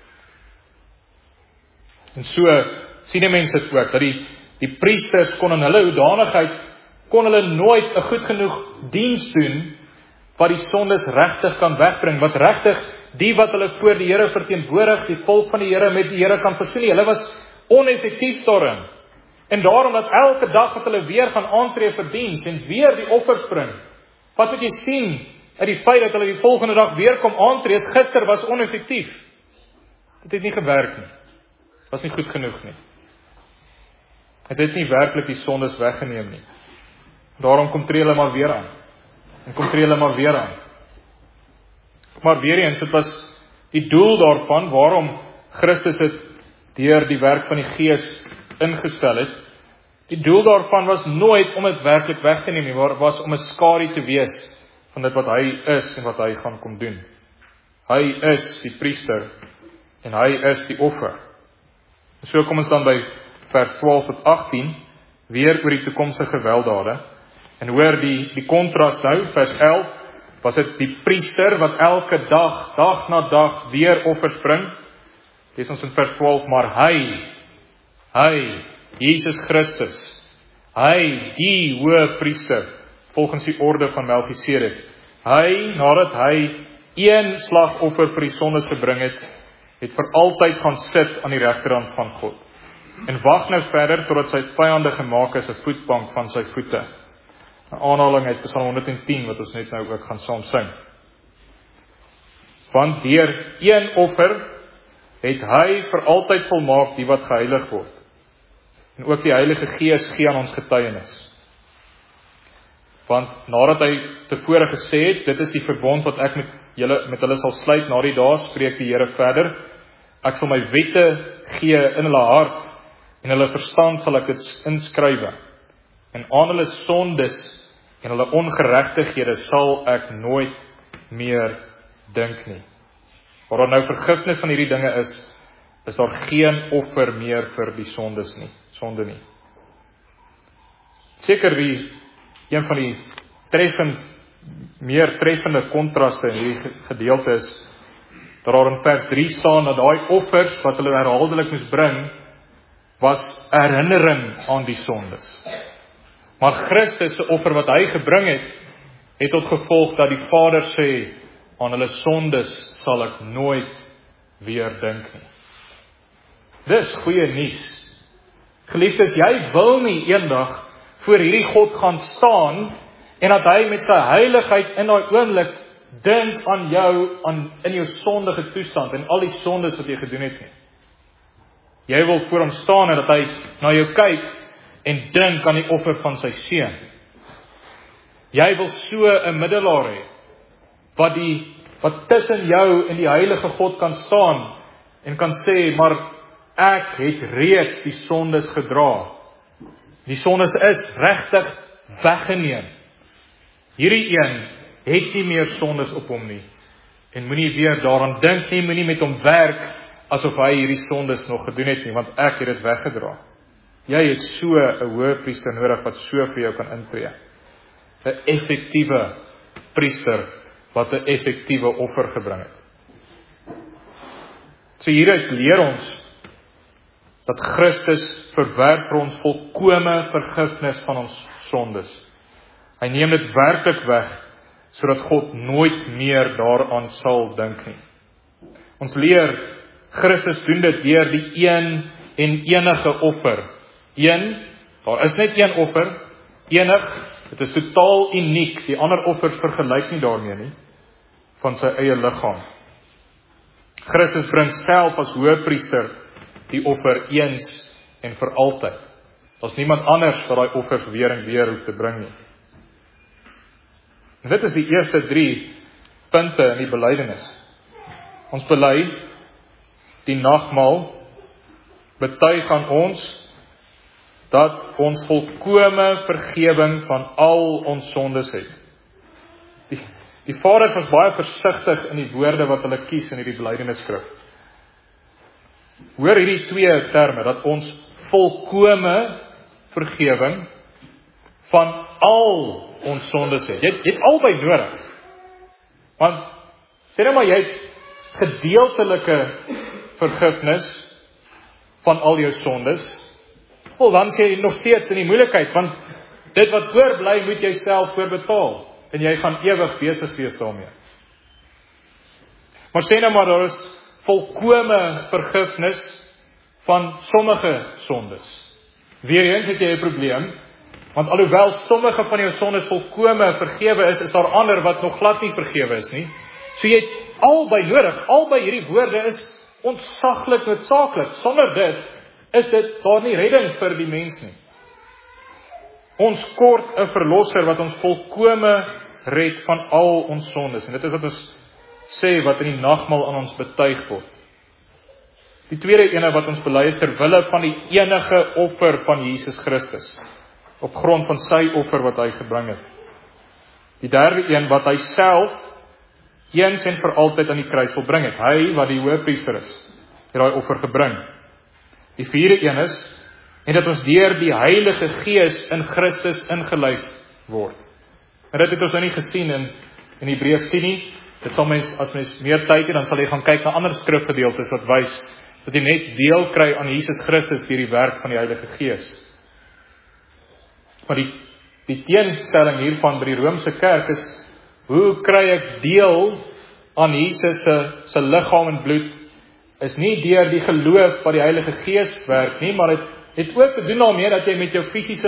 En so sien die mense dit ook, dat die priesters kon in hulle hoedanigheid, kon hulle nooit 'n goed genoeg diens doen, wat die sondes regtig kan wegbring, wat regtig die wat hulle voor die Here verteenwoordig, die volk van die Here met die Here kan versoen. Hulle was oneffektief daarin. En daarom dat elke dag wat hulle weer gaan aantree vir diens en weer die offers bring, wat moet jy sien uit die feit dat hulle die volgende dag weer kom aantree, gister was oneffektief. Dit het nie gewerk nie. Was nie goed genoeg nie. Het het nie werklik die sondes weggeneem nie. Daarom kom tree hulle maar weer aan. En kom tree hulle maar weer aan. Maar weer eens, dit was die doel daarvan, waarom Christus het deur die werk van die Gees ingestel het. Die doel daarvan was nooit om dit werklik weg te neem nie, maar was om 'n skadu te wees van dit wat hy is en wat hy gaan kom doen. Hy is die priester en hy is die offer. En so kom ons dan by vers 12 tot 18, weer oor die toekomstige welddade. En hoor die kontras nou, vers 11, was dit die priester wat elke dag na dag weer offers bring. Lees ons in vers 12, maar hy, Jesus Christus, hy, die hoë priester, volgens die orde van Melchisedek, hy, nadat hy een slagoffer vir die sondes gebring het vir altyd gaan sit aan die regterhand van God. En wag nou verder, totdat sy vyande gemaak is 'n voetbank van sy voete. 'n Aanhaling uit Psalm 110, wat ons net nou ook gaan saam sing. Want deur een offer het hy vir altyd volmaak die wat geheilig word. En ook die Heilige Gees gee aan ons getuienis. Want nadat hy tevore gesê het, dit is die verbond wat ek met hulle sal sluit na die dae, spreek die Here verder, ek sal my wette gee in hulle hart, en hulle verstand sal ek dit inskrywe, en aan hulle sondes en hulle ongeregtighede sal ek nooit meer dink nie. Waar daar nou vergifnis van hierdie dinge is daar geen offer meer vir die sonde nie. Seker een van die meer treffende kontraste in hierdie gedeelte is, dat daar in vers 3 staan, dat daai offers wat hulle herhaaldelik moes bring, was herinnering aan die sondes. Maar Christus se offer wat hy gebring het tot gevolg dat die Vader sê, aan hulle sondes sal ek nooit weer dink nie. Dis goeie nuus. Geliefdes, jy wil nie eendag voor hierdie God gaan staan, en dat hy met sy heiligheid in daai oomblik dink aan jou, in jou sondige toestand, en al die sondes wat jy gedoen het nie. Jy wil voor hom staan, en dat hy na jou kyk, en dink aan die offer van sy seun. Jy wil so 'n middelaar hê, wat tussen jou en die heilige God kan staan, en kan sê, maar ek het reeds die sondes gedra. Die sondes is regtig weggeneem. Hierdie een het nie meer sondes op hom nie, en moenie weer daaraan dink nie, moenie met hom werk, asof hy hierdie sondes nog gedoen het nie, want ek het dit weggedra. Jy het so 'n hoëpriester nodig, wat so vir jou kan intree. 'n effektiewe priester, wat 'n effektiewe offer gebring het. So hieruit leer ons, dat Christus verwerf vir ons volkome vergifnis van ons sondes. Hy neem dit werklik weg, sodat God nooit meer daaraan sal dink nie. Ons leer, Christus doen dit deur die een en enige offer. Daar is net een offer, enig, dit is totaal uniek, die ander offers vergelyk nie daarmee nie, van sy eie liggaam. Christus bring self as hoëpriester die offer eens en vir altyd. Daar's niemand anders wat daai offers weer en weer hoef te bring nie. En dit is die eerste 3 punte in die belydenis. Ons bely die nagmaal, betuig aan ons dat ons volkome vergewing van al ons sondes het. Die vaders was baie versigtig in die woorde wat hulle kies in hierdie belydenisskrif. Hoor hierdie 2 terme, dat ons volkome vergewing van al ons sondes het. Jy het albei nodig. Want, sê nou maar, jy het gedeeltelike vergifnis van al jou sondes, dan sê jy nog steeds in die moeilikheid, want dit wat oorbly moet jy self voorbetaal, en jy gaan ewig besig wees daarmee. Maar sê nou maar, daar is volkome vergifnis van sommige sondes. Weereens het jy 'n probleem, want alhoewel sommige van jou sondes volkome vergewe is daar ander wat nog glad nie vergewe is nie. So jy het albei nodig, albei hierdie woorde is ontsaglik noodsaaklik. Sonder dit is dit daar nie redding vir die mens nie. Ons kort 'n verlosser wat ons volkome red van al ons sondes. En dit is wat ons sê wat in die nagmaal aan ons betuig word. Die tweede ene wat ons bely is terwille van die enige offer van Jesus Christus, op grond van sy offer wat hy gebring het. Die derde een wat hy self eens en vir altyd aan die kruis volbring het. Hy wat die hoëpriester is, het daai offer gebring. Die vierde een is, en dat ons deur die Heilige Gees in Christus ingelyf word. En dit het ons nou nie gesien in Hebreërs 10 nie. Dit sal mens, as mens meer tyd het, dan sal jy gaan kyk na ander skrifgedeeltes wat wys, dat jy net deel kry aan Jesus Christus deur die werk van die Heilige Gees. Maar die teenstelling hiervan by die Romeinse kerk is, hoe kry ek deel aan Jesus se liggaam en bloed, is nie deur die geloof wat die Heilige Gees werk nie, maar het ook te doen daarmee dat jy met jou fisiese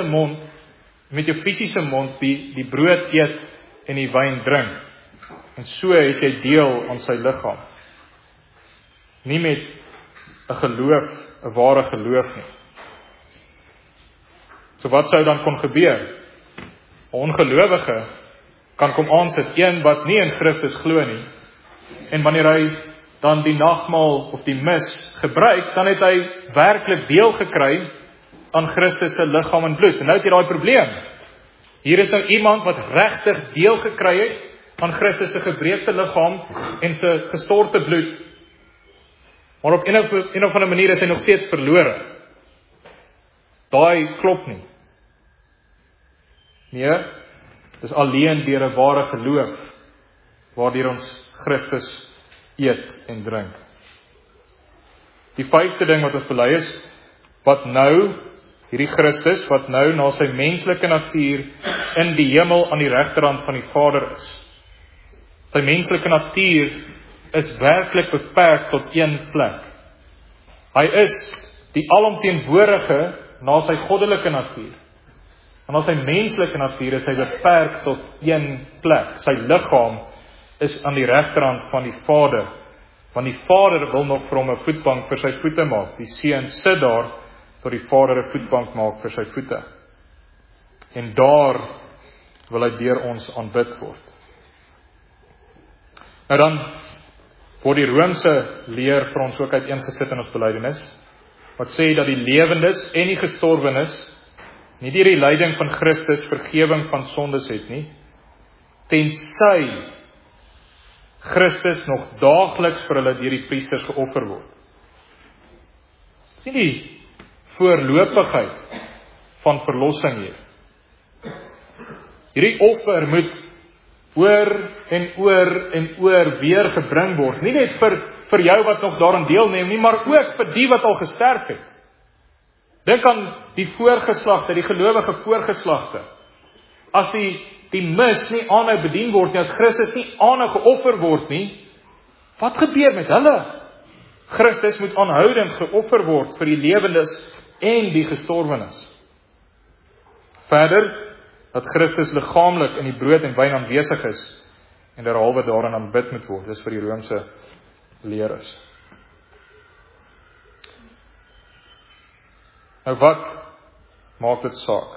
mond die brood eet en die wyn drink. En so het jy deel aan sy liggaam. Nie met 'n ware geloof nie. So wat sou dan kon gebeur? 'n Ongelowige kan kom aansit, een wat nie in Christus glo nie, en wanneer hy dan die nagmaal of die mis gebruik, dan het hy werklik deel gekry aan Christus se liggaam en bloed. En nou het jy daai probleem. Hier is nou iemand wat regtig deel gekry het aan Christus se gebreekte liggaam en sy gestorte bloed. Maar op een of ander manier is hy nog steeds verlore. Daai klop nie. Nee, dis alleen deur 'n ware geloof waardeur ons Christus eet en drink. Die 5de ding wat ons bely is, wat nou, hierdie Christus, wat nou na sy menslike natuur in die hemel aan die regterhand van die Vader is. Sy menslike natuur is werklik beperk tot een plek. Hy is die alomteenwoordige na sy goddelike natuur. En na sy menslike natuur is hy beperk tot een plek. Sy liggaam is aan die regterhand van die Vader. Want die Vader wil nog vir hom 'n voetbank vir sy voete maak. Die Seun sit daar tot die Vader 'n voetbank maak vir sy voete. En daar wil hy deur ons aanbid word. Nou dan word die Romeinse leer vir ons ook uiteengesit in ons belydenis, wat sê dat die lewendes en die gestorwenes nie deur die lyding van Christus vergewing van sondes het nie, tensy Christus nog daagliks vir hulle deur die priesters geoffer word. Dis nie die voorlopigheid van verlossing hier. Hierdie offer moet oor en oor weer gebring word. Nie net vir jou wat nog daaraan deelneem nie, maar ook vir die wat al gesterf het. Dink aan die voorgeslagte, die gelowige voorgeslagte. As die mis nie aanhou bedien word nie, as Christus nie aanhou geoffer word nie, wat gebeur met hulle? Christus moet aanhoudend geoffer word vir die lewendes en die gestorwenes. Verder, dat Christus liggaamlik in die brood en wyn aanwesig is en derhalwe daarin aanbid moet word. Dis vir die Romeinse leer is. Nou wat maak dit saak?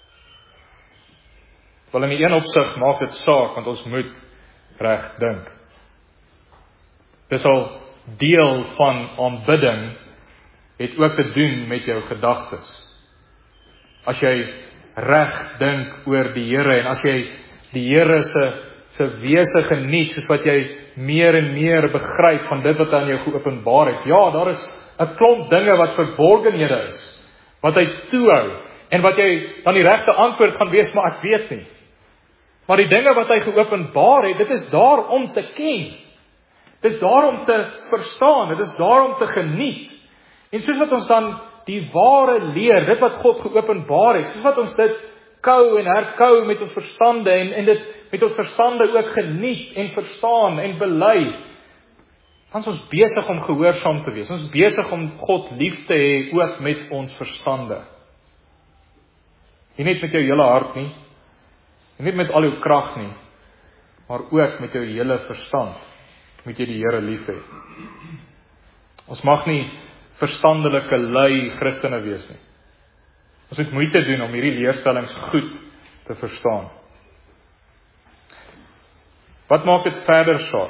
Wel, in die een opsig maak dit saak, want ons moet reg dink. Dis al deel van aanbidding, het ook te doen met jou gedagtes. As jy reg dink oor die Here, en as jy die Here se wese geniet, soos wat jy meer en meer begryp van dit wat hy aan jou geopenbaar het. Ja, daar is 'n klomp dinge wat verborgenhede is, wat hy toehou, en wat jy dan die regte antwoord gaan wees, maar ek weet nie. Maar die dinge wat hy geopenbaar het, dit is daar om te ken. Dit is daar om te verstaan, dit is daar om te geniet. En soos wat ons dan die ware leer, dit wat God geopenbaar het, soos wat ons dit kou en herkou met ons verstande, en dit met ons verstande ook geniet en verstaan en bely, dan is ons besig om gehoorsaam te wees. Ons is besig om God lief te hê, ook met ons verstande. Nie net met jou hele hart nie, nie met al jou krag nie, maar ook met jou hele verstand, moet jy die Here lief hê. Ons mag nie verstandelike lui Christene wees nie. Ons moet moeite doen om hierdie leerstellings goed te verstaan. Wat maak dit verder saak?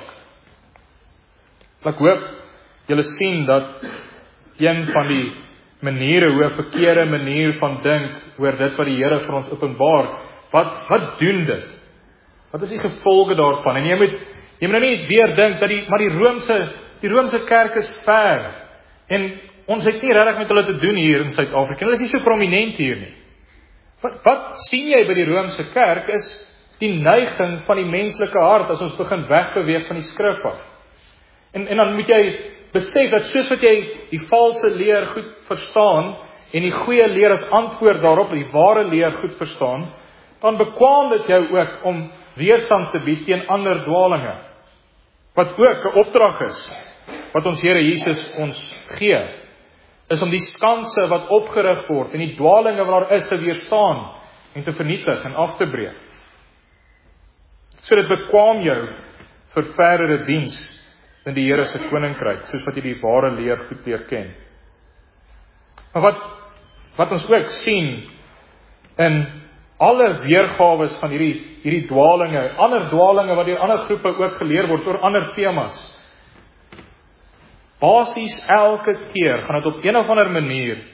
Ek hoop julle sien dat een van die maniere, hoe 'n verkeerde manier van dink oor dit wat die Here vir ons openbaar, wat doen dit? Wat is die gevolge daarvan? En jy moet nou nie weer dink dat die Romeinse kerk is ver, en ons het nie regtig met hulle te doen hier in Suid-Afrika. Hulle is nie so prominent hier nie. Wat sien jy by die Romeinse kerk is die neiging van die menslike hart as ons begin wegbeweeg van die skrif af. En dan moet jy besef dat soos wat jy die valse leer goed verstaan en die goeie leer as antwoord daarop, die ware leer goed verstaan, dan bekwam dit jou ook om weerstand te bied teen ander dwalinge. Wat ook 'n opdrag is, wat ons Here Jesus ons gee, is om die skanse wat opgerig word en die dwalinge wat daar is te weerstaan en te vernietig en af te breek. So dit bekwam jou vir verdere diens in die Here se koninkryk, soos wat jy die ware leer goed leer ken. Maar wat ons ook sien in alle weergawes van hierdie dwalinge, ander dwalinge wat deur ander groepe ook geleer word oor ander temas. Basies elke keer gaan dit op een of ander manier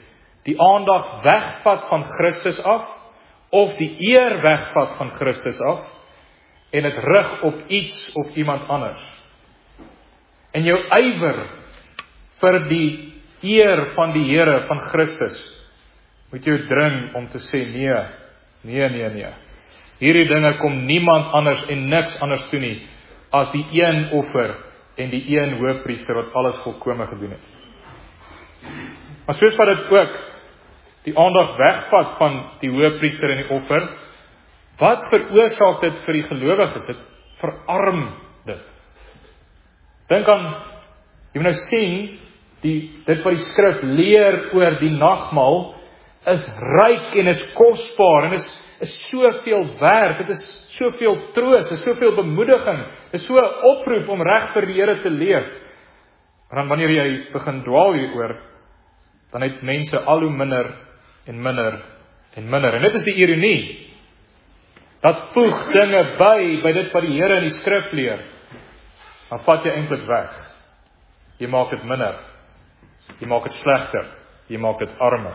die aandag wegvat van Christus af, of die eer wegvat van Christus af, en het rig op iets of iemand anders. En jou ywer vir die eer van die Here, van Christus, moet jou dring om te sê, nee. Hierdie dinge kom niemand anders en niks anders toe nie, as die een offer en die een hoëpriester wat alles volkome gedoen het. Maar soos wat dit ook die aandag wegvat van die hoëpriester en die offer, wat veroorsaak dit vir die gelowiges? Dit verarm dit. Dink aan, jy moet nou sien, dit wat die skrif leer oor die nagmaal, is ryk en is kosbaar en is soveel werd, dit is soveel troos, is soveel bemoediging, is so 'n oproep om reg vir die Here te leef. Maar dan wanneer jy begin dwaal hieroor, dan het mense al hoe minder en minder en minder. En dit is die ironie. Dat voeg dinge by dit wat die Here in die skrif leer. Dan vat jy eintlik weg. Jy maak dit minder. Jy maak dit slegter. Jy maak dit armer.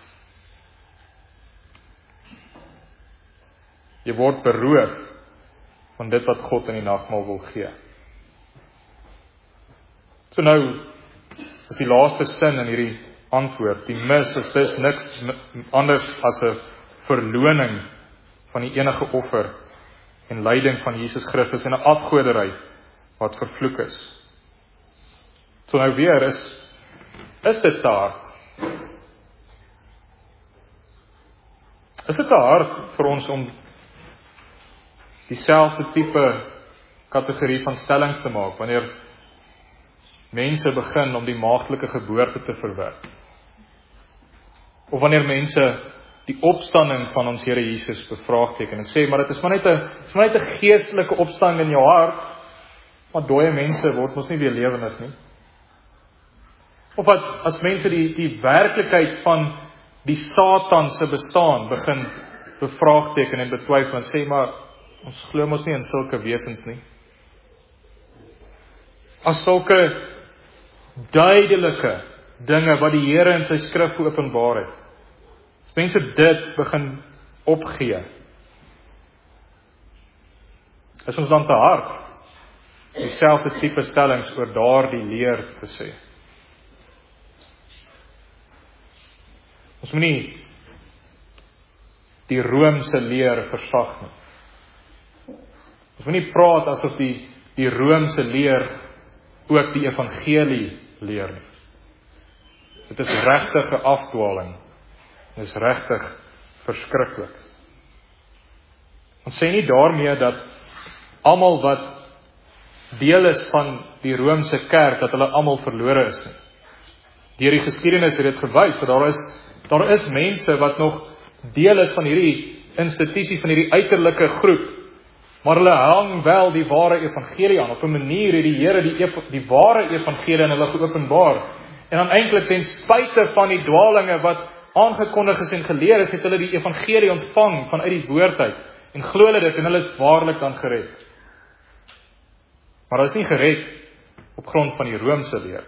Jy word beroof van dit wat God in die nagmaal wil gee. So nou, is die laaste sin in hierdie antwoord, die mis is dus niks anders as 'n verloning van die enige offer en lyding van Jesus Christus en 'n afgoderry wat vervloek is. So nou weer, is dit te hard? Is dit te hard vir ons om dieselfde tipe kategorie van stellings te maak, wanneer mense begin om die maagdelike geboorte te verwerp? Of wanneer mense die opstanding van ons Here Jesus bevraagteken en sê, maar dit is maar net 'n geestelike opstanding in jou hart, maar dooie mense word mos nie weer lewendig nie. Of wat as mense die werklikheid van die Satan se bestaan begin bevraagteken en betwyfel en sê, maar ons glo mos nie in sulke wesens nie. As sulke duidelike dinge wat die Here in sy skrif geopenbaar het, as mense dit begin opgee, is ons dan te hard dieselfde tipe stellings oor daardie leer te sê? Ons moet nie die Romeinse leer versag nie. Ons moet nie praat asof die Romeinse leer ook die evangelie leer nie. Dit is regtig 'n afdwaling. Dit is regtig verskriklik. Ons sê nie daarmee dat almal wat deel is van die Romeinse kerk, dat hulle almal verlore is nie. Deur die geskiedenis het dit gewys, dat daar is mense wat nog deel is van hierdie institusie, van hierdie uiterlike groep, maar hulle hang wel die ware evangelie aan. Op 'n manier het die Here die ware evangelie in hulle geopenbaar. En dan eintlik ten spyte van die dwalinge wat aangekondig is en geleer is, het hulle die evangelie ontvang vanuit die woord uit. En glo hulle dit en hulle is waarlik dan gered. Maar hulle is nie gered op grond van die Romeinse leer.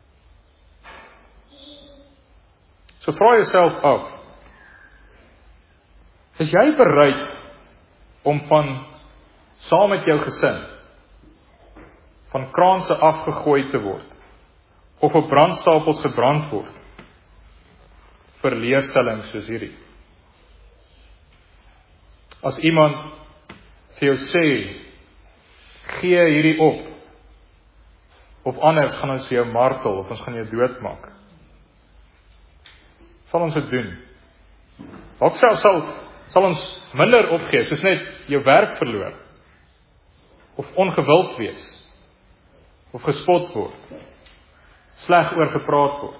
So vra jouself af, is jy bereid om saam met jou gesin van kraanse afgegooi te word of op brandstapels gebrand word vir leerstellings soos hierdie? As iemand vir jou sê, gee hierdie op, of anders gaan ons jou martel, of ons gaan jou doodmaak, sal ons dit doen? Dalk sal ons minder opgee, soos net jou werk verloor, of ongewild wees, of gespot word, sleg oor gepraat word.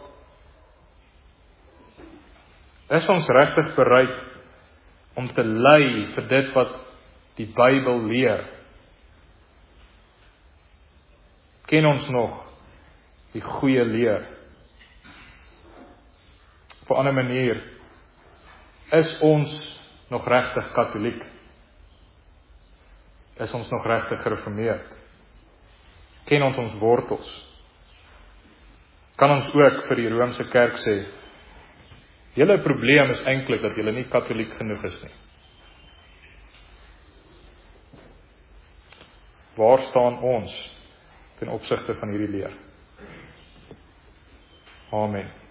Is ons regtig bereid om te ly vir dit wat die Bybel leer? Ken ons nog die goeie leer? Op 'n ander manier, is ons nog regtig Katoliek? Is ons nog regtig gereformeerd? Ken ons wortels? Kan ons ook vir die Romeinse kerk sê, Julle probleem is eintlik dat julle nie katholiek genoeg is nie. Waar staan ons ten opsigte van hierdie leer? Amen.